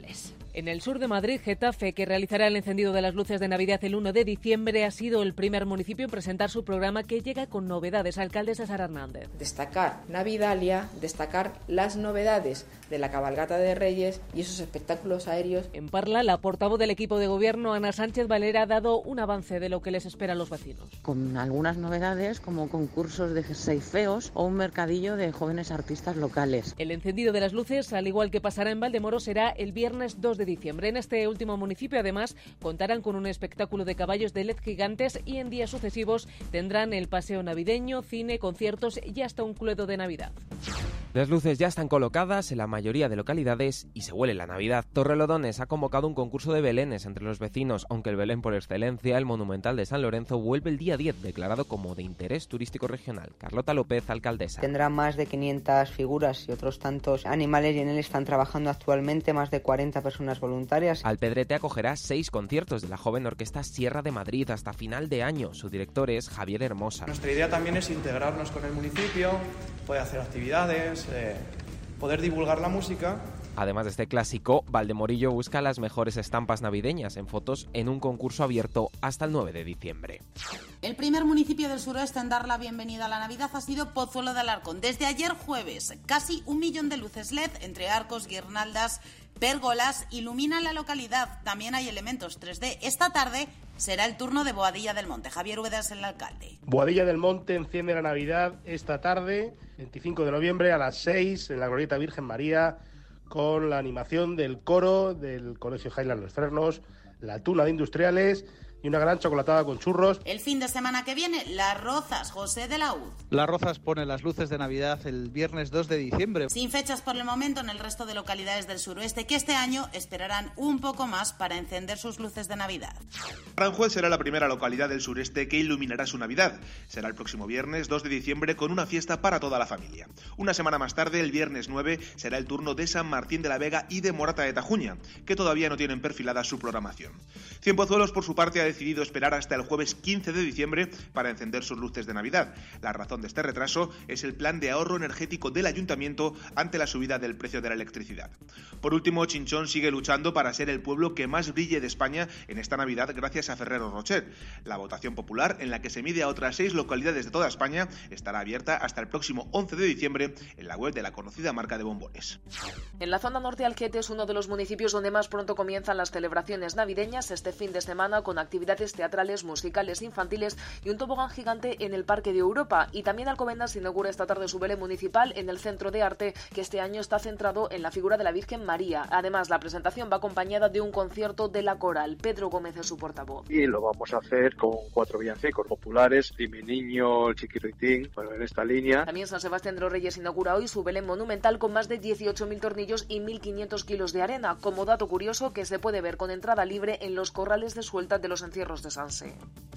En el sur de Madrid, Getafe, que realizará el encendido de las luces de Navidad el uno de diciembre, ha sido el primer municipio en presentar su programa, que llega con novedades. Alcalde César Hernández. Destacar Navidalia, destacar las novedades de la cabalgata de Reyes y esos espectáculos aéreos. En Parla, la portavoz del equipo de gobierno, Ana Sánchez Valera, ha dado un avance de lo que les espera a los vecinos. Con algunas novedades como concursos de seifeos o un mercadillo de jóvenes artistas locales. El encendido de las luces, al igual que pasará en Valdemoro, será el viernes dos de diciembre. En este último municipio, además, contarán con un espectáculo de caballos de L E D gigantes y en días sucesivos tendrán el paseo navideño, cine, conciertos y hasta un cluedo de Navidad. Las luces ya están colocadas en la mayoría de localidades y se huele la Navidad. Torrelodones ha convocado un concurso de belenes entre los vecinos, aunque el Belén por excelencia, el Monumental de San Lorenzo, vuelve el día diez, declarado como de interés turístico regional. Carlota López, alcaldesa. Tendrá más de quinientas figuras y otros tantos animales y en él están trabajando actualmente más de cuarenta personas voluntarias. Alpedrete acogerá seis conciertos de la joven orquesta Sierra de Madrid hasta final de año. Su director es Javier Hermosa. Nuestra idea también es integrarnos con el municipio, poder hacer actividades, eh, poder divulgar la música. Además de este clásico, Valdemorillo busca las mejores estampas navideñas en fotos en un concurso abierto hasta el nueve de diciembre. El primer municipio del suroeste en dar la bienvenida a la Navidad ha sido Pozuelo de Alarcón. Desde ayer jueves, casi un millón de luces L E D entre arcos, guirnaldas, pérgolas iluminan la localidad. También hay elementos tres D. Esta tarde será el turno de Boadilla del Monte. Javier Úbeda es el alcalde. Boadilla del Monte enciende la Navidad esta tarde, veinticinco de noviembre, a las seis, en la Glorieta Virgen María, con la animación del coro del Colegio Highland Los Frenos, la tuna de industriales y una gran chocolatada con churros. El fin de semana que viene, Las Rozas, José de la U. Las Rozas pone las luces de Navidad el viernes dos de diciembre. Sin fechas por el momento en el resto de localidades del suroeste, que este año esperarán un poco más para encender sus luces de Navidad. Aranjuez será la primera localidad del sureste que iluminará su Navidad. Será el próximo viernes dos de diciembre con una fiesta para toda la familia. Una semana más tarde, el viernes nueve, será el turno de San Martín de la Vega y de Morata de Tajuña, que todavía no tienen perfilada su programación. Cienpozuelos, por su parte, ha decidido esperar hasta el jueves quince de diciembre para encender sus luces de Navidad. La razón de este retraso es el plan de ahorro energético del ayuntamiento ante la subida del precio de la electricidad. Por último, Chinchón sigue luchando para ser el pueblo que más brille de España en esta Navidad gracias a Ferrero Rocher. La votación popular, en la que se mide a otras seis localidades de toda España, estará abierta hasta el próximo once de diciembre en la web de la conocida marca de bombones. En la zona norte, Algete es uno de los municipios donde más pronto comienzan las celebraciones navideñas este fin de semana, con actividades teatrales, musicales, infantiles y un tobogán gigante en el Parque de Europa. Y también Alcobendas inaugura esta tarde su Belén municipal en el Centro de Arte, que este año está centrado en la figura de la Virgen María. Además, la presentación va acompañada de un concierto de la coral. Pedro Gómez es su portavoz. Y lo vamos a hacer con cuatro villancicos populares, y mi niño, el chiquirritín, bueno, en esta línea. También San Sebastián de los Reyes inaugura hoy su Belén monumental con más de dieciocho mil tornillos y mil quinientos kilos de arena, como dato curioso que se puede ver con entrada libre en los corrales de suelta de los encierros de Sanse.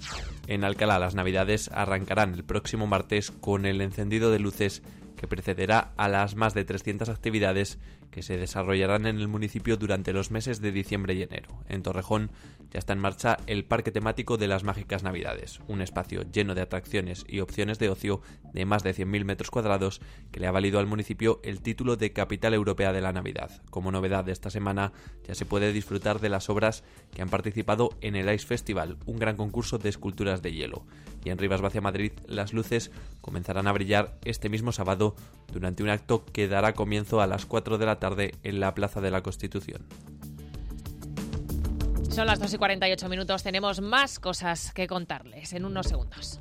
En Alcalá, las Navidades arrancarán el próximo martes con el encendido de luces que precederá a las más de trescientas actividades que se desarrollarán en el municipio durante los meses de diciembre y enero. En Torrejón ya está en marcha el Parque Temático de las Mágicas Navidades, un espacio lleno de atracciones y opciones de ocio de más de cien mil metros cuadrados que le ha valido al municipio el título de Capital Europea de la Navidad. Como novedad de esta semana, ya se puede disfrutar de las obras que han participado en el Ice Festival, un gran concurso de esculturas de hielo. Y en Rivas Vacia, Madrid, las luces comenzarán a brillar este mismo sábado durante un acto que dará comienzo a las cuatro de la tarde en la Plaza de la Constitución. Son las dos y cuarenta y ocho minutos. Tenemos más cosas que contarles en unos segundos.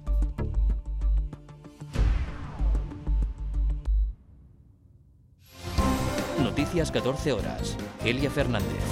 Noticias catorce horas. Elia Fernández.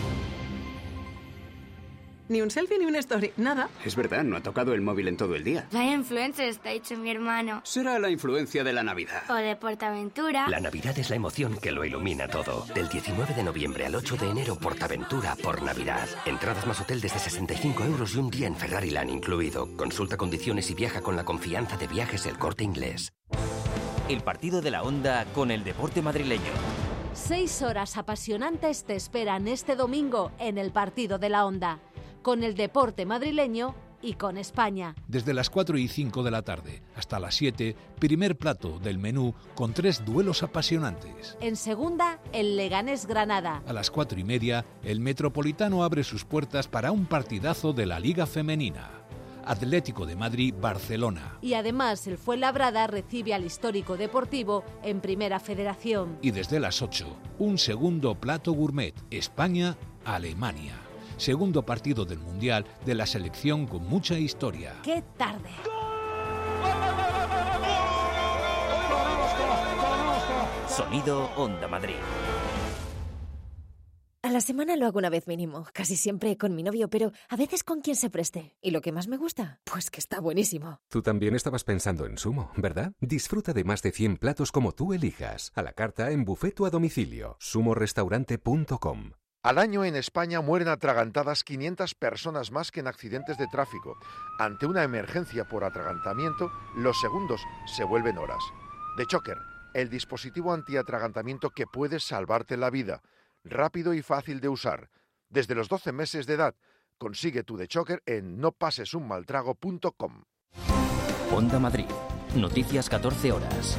Ni un selfie ni una story, nada. Es verdad, no ha tocado el móvil en todo el día. Vaya influencer está hecho mi hermano. Será la influencia de la Navidad. O de Portaventura. La Navidad es la emoción que lo ilumina todo. Del diecinueve de noviembre al ocho de enero, Portaventura por Navidad. Entradas más hotel desde sesenta y cinco euros y un día en Ferrari Land incluido. Consulta condiciones y viaja con la confianza de Viajes El Corte Inglés. El partido de la Onda con el deporte madrileño. Seis horas apasionantes te esperan este domingo en el partido de la Onda, con el deporte madrileño y con España. Desde las cuatro y cinco de la tarde hasta las siete, primer plato del menú con tres duelos apasionantes. En segunda, el Leganés Granada. A las cuatro y media, el Metropolitano abre sus puertas para un partidazo de la Liga Femenina. Atlético de Madrid-Barcelona. Y además el Fuenlabrada recibe al Histórico Deportivo en Primera Federación. Y desde las ocho, un segundo plato gourmet, España-Alemania. Segundo partido del Mundial de la selección con mucha historia. ¡Qué tarde! Sonido Onda Madrid. A la semana lo hago una vez mínimo, casi siempre con mi novio, pero a veces con quien se preste. ¿Y lo que más me gusta? Pues que está buenísimo. Tú también estabas pensando en Sumo, ¿verdad? Disfruta de más de cien platos como tú elijas, a la carta, en buffet o a domicilio. sumo restaurante punto com. Al año en España mueren atragantadas quinientas personas más que en accidentes de tráfico. Ante una emergencia por atragantamiento, los segundos se vuelven horas. The Choker, el dispositivo antiatragantamiento que puede salvarte la vida. Rápido y fácil de usar. Desde los doce meses de edad. Consigue tu The Choker en no pases un mal trago punto com. Onda Madrid. Noticias catorce horas.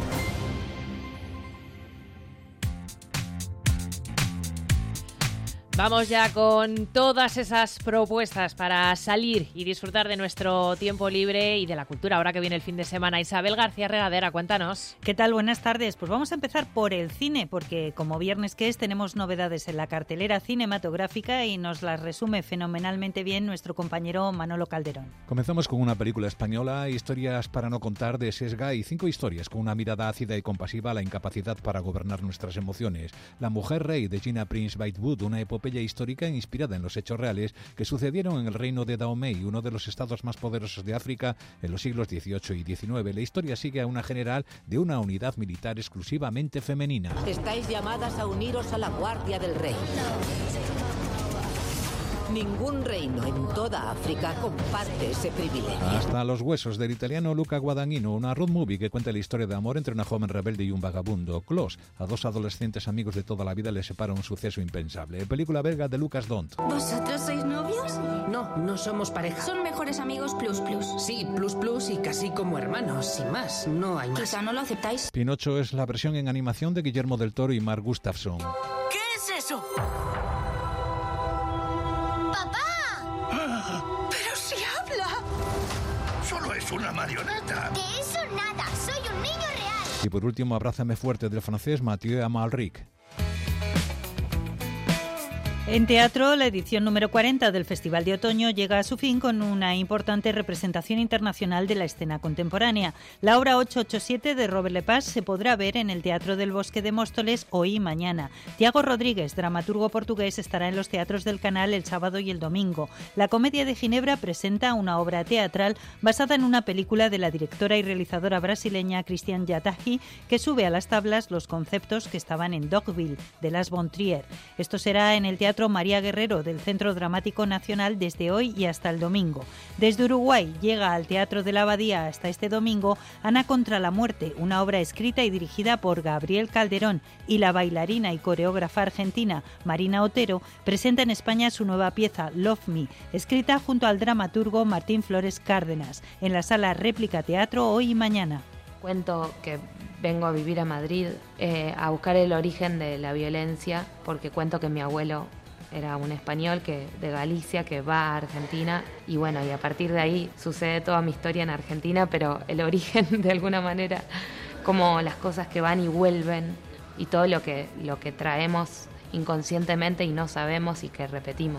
Vamos ya con todas esas propuestas para salir y disfrutar de nuestro tiempo libre y de la cultura. Ahora que viene el fin de semana, Isabel García Regadera, cuéntanos. ¿Qué tal? Buenas tardes. Pues vamos a empezar por el cine, porque como viernes que es, tenemos novedades en la cartelera cinematográfica y nos las resume fenomenalmente bien nuestro compañero Manolo Calderón. Comenzamos con una película española, Historias para no contar, de Sesga, y cinco historias con una mirada ácida y compasiva a la incapacidad para gobernar nuestras emociones. La mujer rey, de Gina Prince Bythewood, una epopeya histórica inspirada en los hechos reales que sucedieron en el reino de Dahomey, uno de los estados más poderosos de África en los siglos dieciocho y diecinueve. La historia sigue a una general de una unidad militar exclusivamente femenina. Estáis llamadas a uniros a la Guardia del Rey. Ningún reino en toda África comparte ese privilegio. Hasta los huesos, del italiano Luca Guadagnino, una road movie que cuenta la historia de amor entre una joven rebelde y un vagabundo. Close, a dos adolescentes amigos de toda la vida les separa un suceso impensable. Película belga de Lucas Dont. ¿Vosotros sois novios? No, no somos pareja. Son mejores amigos plus plus. Sí, plus plus y casi como hermanos, sin más, no hay más. Quizá no lo aceptáis. Pinocho es la versión en animación de Guillermo del Toro y Mark Gustafsson. ¿Qué es eso? Solo es una marioneta. De eso nada, soy un niño real. Y por último, Abrázame fuerte, del francés Mathieu Amalric. En teatro, la edición número cuarenta del Festival de Otoño llega a su fin con una importante representación internacional de la escena contemporánea. La obra ochocientos ochenta y siete de Robert Lepage se podrá ver en el Teatro del Bosque de Móstoles hoy y mañana. Tiago Rodríguez, dramaturgo portugués, estará en los teatros del Canal el sábado y el domingo. La Comedia de Ginebra presenta una obra teatral basada en una película de la directora y realizadora brasileña Christiane Yatahi, que sube a las tablas los conceptos que estaban en Dogville, de Lars von Trier. Esto será en el Teatro María Guerrero del Centro Dramático Nacional desde hoy y hasta el domingo. Desde Uruguay llega al Teatro de la Abadía hasta este domingo Ana contra la muerte, una obra escrita y dirigida por Gabriel Calderón, y la bailarina y coreógrafa argentina Marina Otero presenta en España su nueva pieza Love Me, escrita junto al dramaturgo Martín Flores Cárdenas, en la sala Réplica Teatro hoy y mañana. Cuento que vengo a vivir a Madrid eh, a buscar el origen de la violencia, porque cuento que mi abuelo era un español que de Galicia que va a Argentina y bueno, y a partir de ahí sucede toda mi historia en Argentina, pero el origen de alguna manera, como las cosas que van y vuelven y todo lo que, lo que traemos inconscientemente y no sabemos y que repetimos.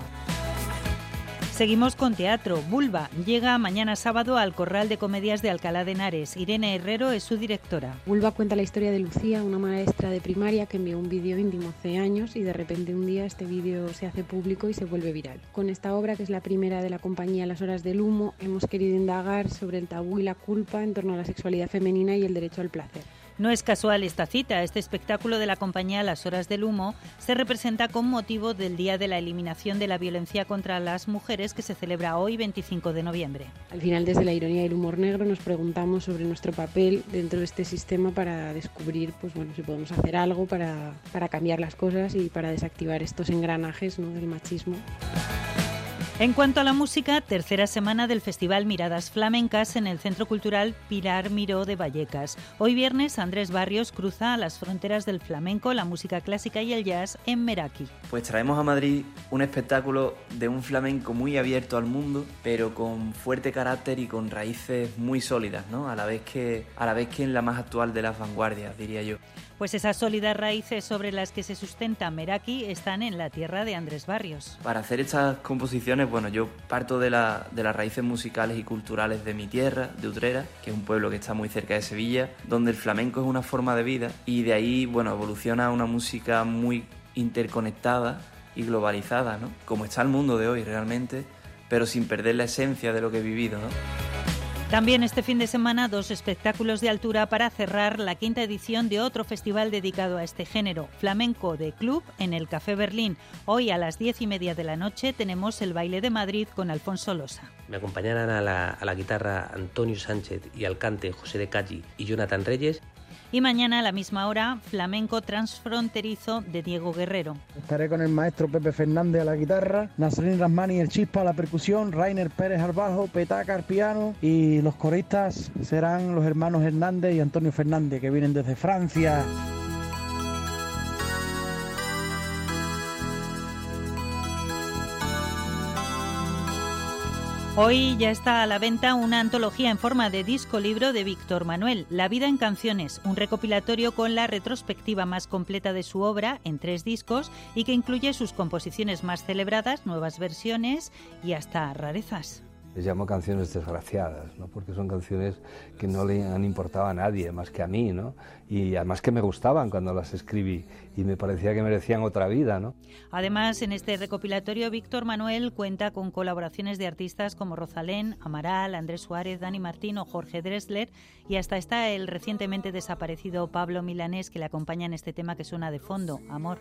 Seguimos con teatro. Vulva llega mañana sábado al Corral de Comedias de Alcalá de Henares. Irene Herrero es su directora. Vulva cuenta la historia de Lucía, una maestra de primaria que envió un vídeo íntimo hace años y de repente un día este vídeo se hace público y se vuelve viral. Con esta obra, que es la primera de la compañía Las Horas del Humo, hemos querido indagar sobre el tabú y la culpa en torno a la sexualidad femenina y el derecho al placer. No es casual esta cita. Este espectáculo de la compañía Las Horas del Humo se representa con motivo del Día de la Eliminación de la Violencia contra las Mujeres, que se celebra hoy, veinticinco de noviembre. Al final, desde la ironía y el humor negro, nos preguntamos sobre nuestro papel dentro de este sistema para descubrir, pues bueno, si podemos hacer algo para, para cambiar las cosas y para desactivar estos engranajes, ¿no?, del machismo. En cuanto a la música, tercera semana del Festival Miradas Flamencas en el Centro Cultural Pilar Miró de Vallecas. Hoy viernes, Andrés Barrios cruza las fronteras del flamenco, la música clásica y el jazz en Meraki. Pues traemos a Madrid un espectáculo de un flamenco muy abierto al mundo, pero con fuerte carácter y con raíces muy sólidas, ¿no? A la vez que, a la vez que en la más actual de las vanguardias, diría yo. Pues esas sólidas raíces sobre las que se sustenta Meraki están en la tierra de Andrés Barrios. Para hacer estas composiciones, bueno, yo parto de, la, de las raíces musicales y culturales de mi tierra, de Utrera, que es un pueblo que está muy cerca de Sevilla, donde el flamenco es una forma de vida, y de ahí, bueno, evoluciona una música muy interconectada y globalizada, ¿no? Como está el mundo de hoy realmente, pero sin perder la esencia de lo que he vivido, ¿no? También este fin de semana dos espectáculos de altura para cerrar la quinta edición de otro festival dedicado a este género, Flamenco de Club, en el Café Berlín. Hoy a las diez y media de la noche tenemos el Baile de Madrid con Alfonso Losa. Me acompañarán a la, a la guitarra Antonio Sánchez y al cante José de Caggi y Jonathan Reyes. Y mañana a la misma hora, Flamenco Transfronterizo de Diego Guerrero. Estaré con el maestro Pepe Fernández a la guitarra, Nasrin Rasmani el chispa a la percusión, Rainer Pérez al bajo, Petaca al piano, y los coristas serán los hermanos Hernández y Antonio Fernández, que vienen desde Francia. Hoy ya está a la venta una antología en forma de disco libro de Víctor Manuel, La vida en canciones, un recopilatorio con la retrospectiva más completa de su obra en tres discos y que incluye sus composiciones más celebradas, nuevas versiones y hasta rarezas. Les llamo canciones desgraciadas, ¿no? Porque son canciones que no le han importado a nadie más que a mí, ¿no? Y además que me gustaban cuando las escribí y me parecía que merecían otra vida, ¿no? Además, en este recopilatorio, Víctor Manuel cuenta con colaboraciones de artistas como Rosalén, Amaral, Andrés Suárez, Dani Martín o Jorge Drexler, y hasta está el recientemente desaparecido Pablo Milanés, que le acompaña en este tema que suena de fondo, Amor.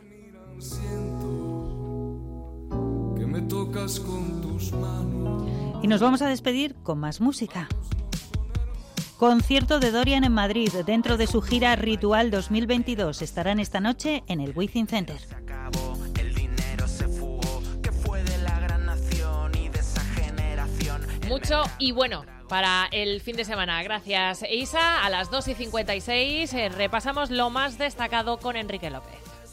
Siento que me tocas con tus manos. Y nos vamos a despedir con más música. Concierto de Dorian en Madrid, dentro de su gira Ritual dos mil veintidós. Estarán esta noche en el Wizzing Center. Mucho y bueno para el fin de semana. Gracias, Isa. A las dos y cincuenta y seis eh, repasamos lo más destacado con Enrique López.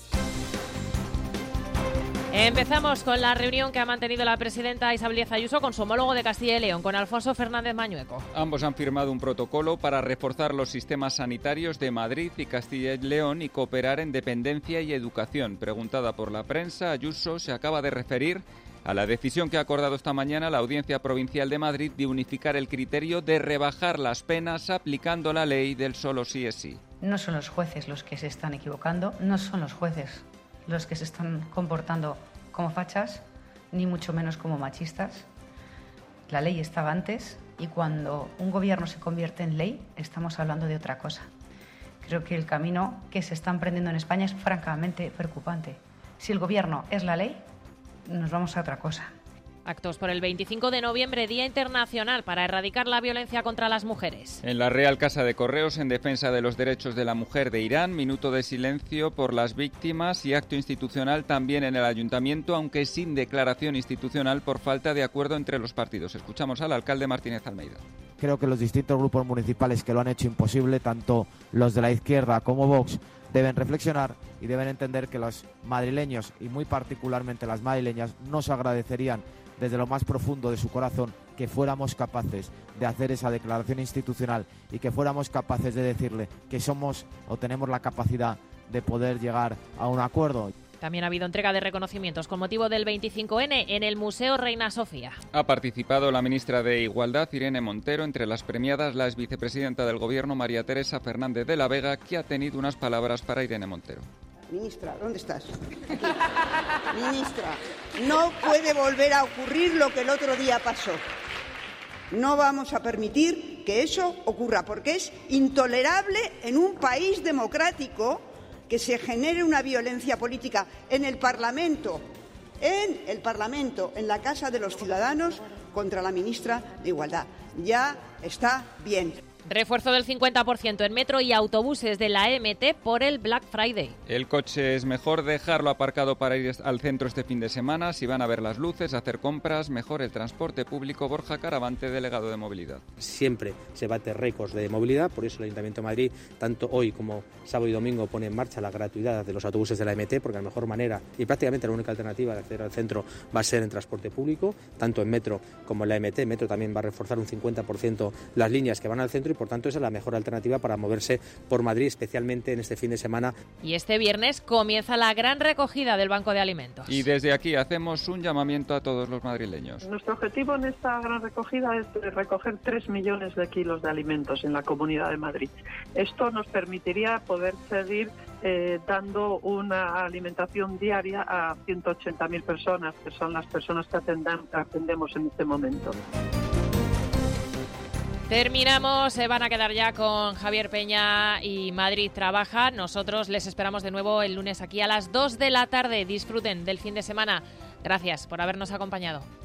Empezamos con la reunión que ha mantenido la presidenta Isabel Díaz Ayuso con su homólogo de Castilla y León, con Alfonso Fernández Mañueco. Ambos han firmado un protocolo para reforzar los sistemas sanitarios de Madrid y Castilla y León y cooperar en dependencia y educación. Preguntada por la prensa, Ayuso se acaba de referir a la decisión que ha acordado esta mañana la Audiencia Provincial de Madrid de unificar el criterio de rebajar las penas aplicando la ley del solo sí es sí. No son los jueces los que se están equivocando, no son los jueces los que se están comportando como fachas, ni mucho menos como machistas. La ley estaba antes y cuando un gobierno se convierte en ley estamos hablando de otra cosa. Creo que el camino que se está emprendiendo en España es francamente preocupante. Si el gobierno es la ley, nos vamos a otra cosa. Actos por el veinticinco de noviembre, Día Internacional para erradicar la violencia contra las mujeres. En la Real Casa de Correos, en defensa de los derechos de la mujer de Irán, minuto de silencio por las víctimas y acto institucional también en el Ayuntamiento, aunque sin declaración institucional por falta de acuerdo entre los partidos. Escuchamos al alcalde Martínez Almeida. Creo que los distintos grupos municipales que lo han hecho imposible, tanto los de la izquierda como Vox, deben reflexionar y deben entender que los madrileños, y muy particularmente las madrileñas, nos agradecerían desde lo más profundo de su corazón que fuéramos capaces de hacer esa declaración institucional y que fuéramos capaces de decirle que somos o tenemos la capacidad de poder llegar a un acuerdo. También ha habido entrega de reconocimientos con motivo del veinticinco ene en el Museo Reina Sofía. Ha participado la ministra de Igualdad, Irene Montero. Entre las premiadas, la exvicepresidenta del Gobierno, María Teresa Fernández de la Vega, que ha tenido unas palabras para Irene Montero. Ministra, ¿dónde estás? Aquí. Ministra, no puede volver a ocurrir lo que el otro día pasó. No vamos a permitir que eso ocurra, porque es intolerable en un país democrático que se genere una violencia política en el Parlamento, en el Parlamento, en la Casa de los Ciudadanos, contra la ministra de Igualdad. Ya está bien. Refuerzo del cincuenta por ciento en metro y autobuses de la E M T por el Black Friday. El coche es mejor dejarlo aparcado para ir al centro este fin de semana. Si van a ver las luces, hacer compras, mejor el transporte público. Borja Caravante, delegado de movilidad. Siempre se bate récords de movilidad, por eso el Ayuntamiento de Madrid, tanto hoy como sábado y domingo, pone en marcha la gratuidad de los autobuses de la E M T, porque la mejor manera y prácticamente la única alternativa de acceder al centro va a ser en transporte público, tanto en metro como en la E M T. Metro también va a reforzar un cincuenta por ciento las líneas que van al centro y por tanto esa es la mejor alternativa para moverse por Madrid, especialmente en este fin de semana. Y este viernes comienza la gran recogida del Banco de Alimentos. Y desde aquí hacemos un llamamiento a todos los madrileños. Nuestro objetivo en esta gran recogida es recoger tres millones de kilos de alimentos en la Comunidad de Madrid. Esto nos permitiría poder seguir eh, dando una alimentación diaria a ciento ochenta mil personas, que son las personas que atendam- atendemos en este momento. Terminamos, se van a quedar ya con Javier Peña y Madrid Trabaja. Nosotros les esperamos de nuevo el lunes aquí a las dos de la tarde. Disfruten del fin de semana. Gracias por habernos acompañado.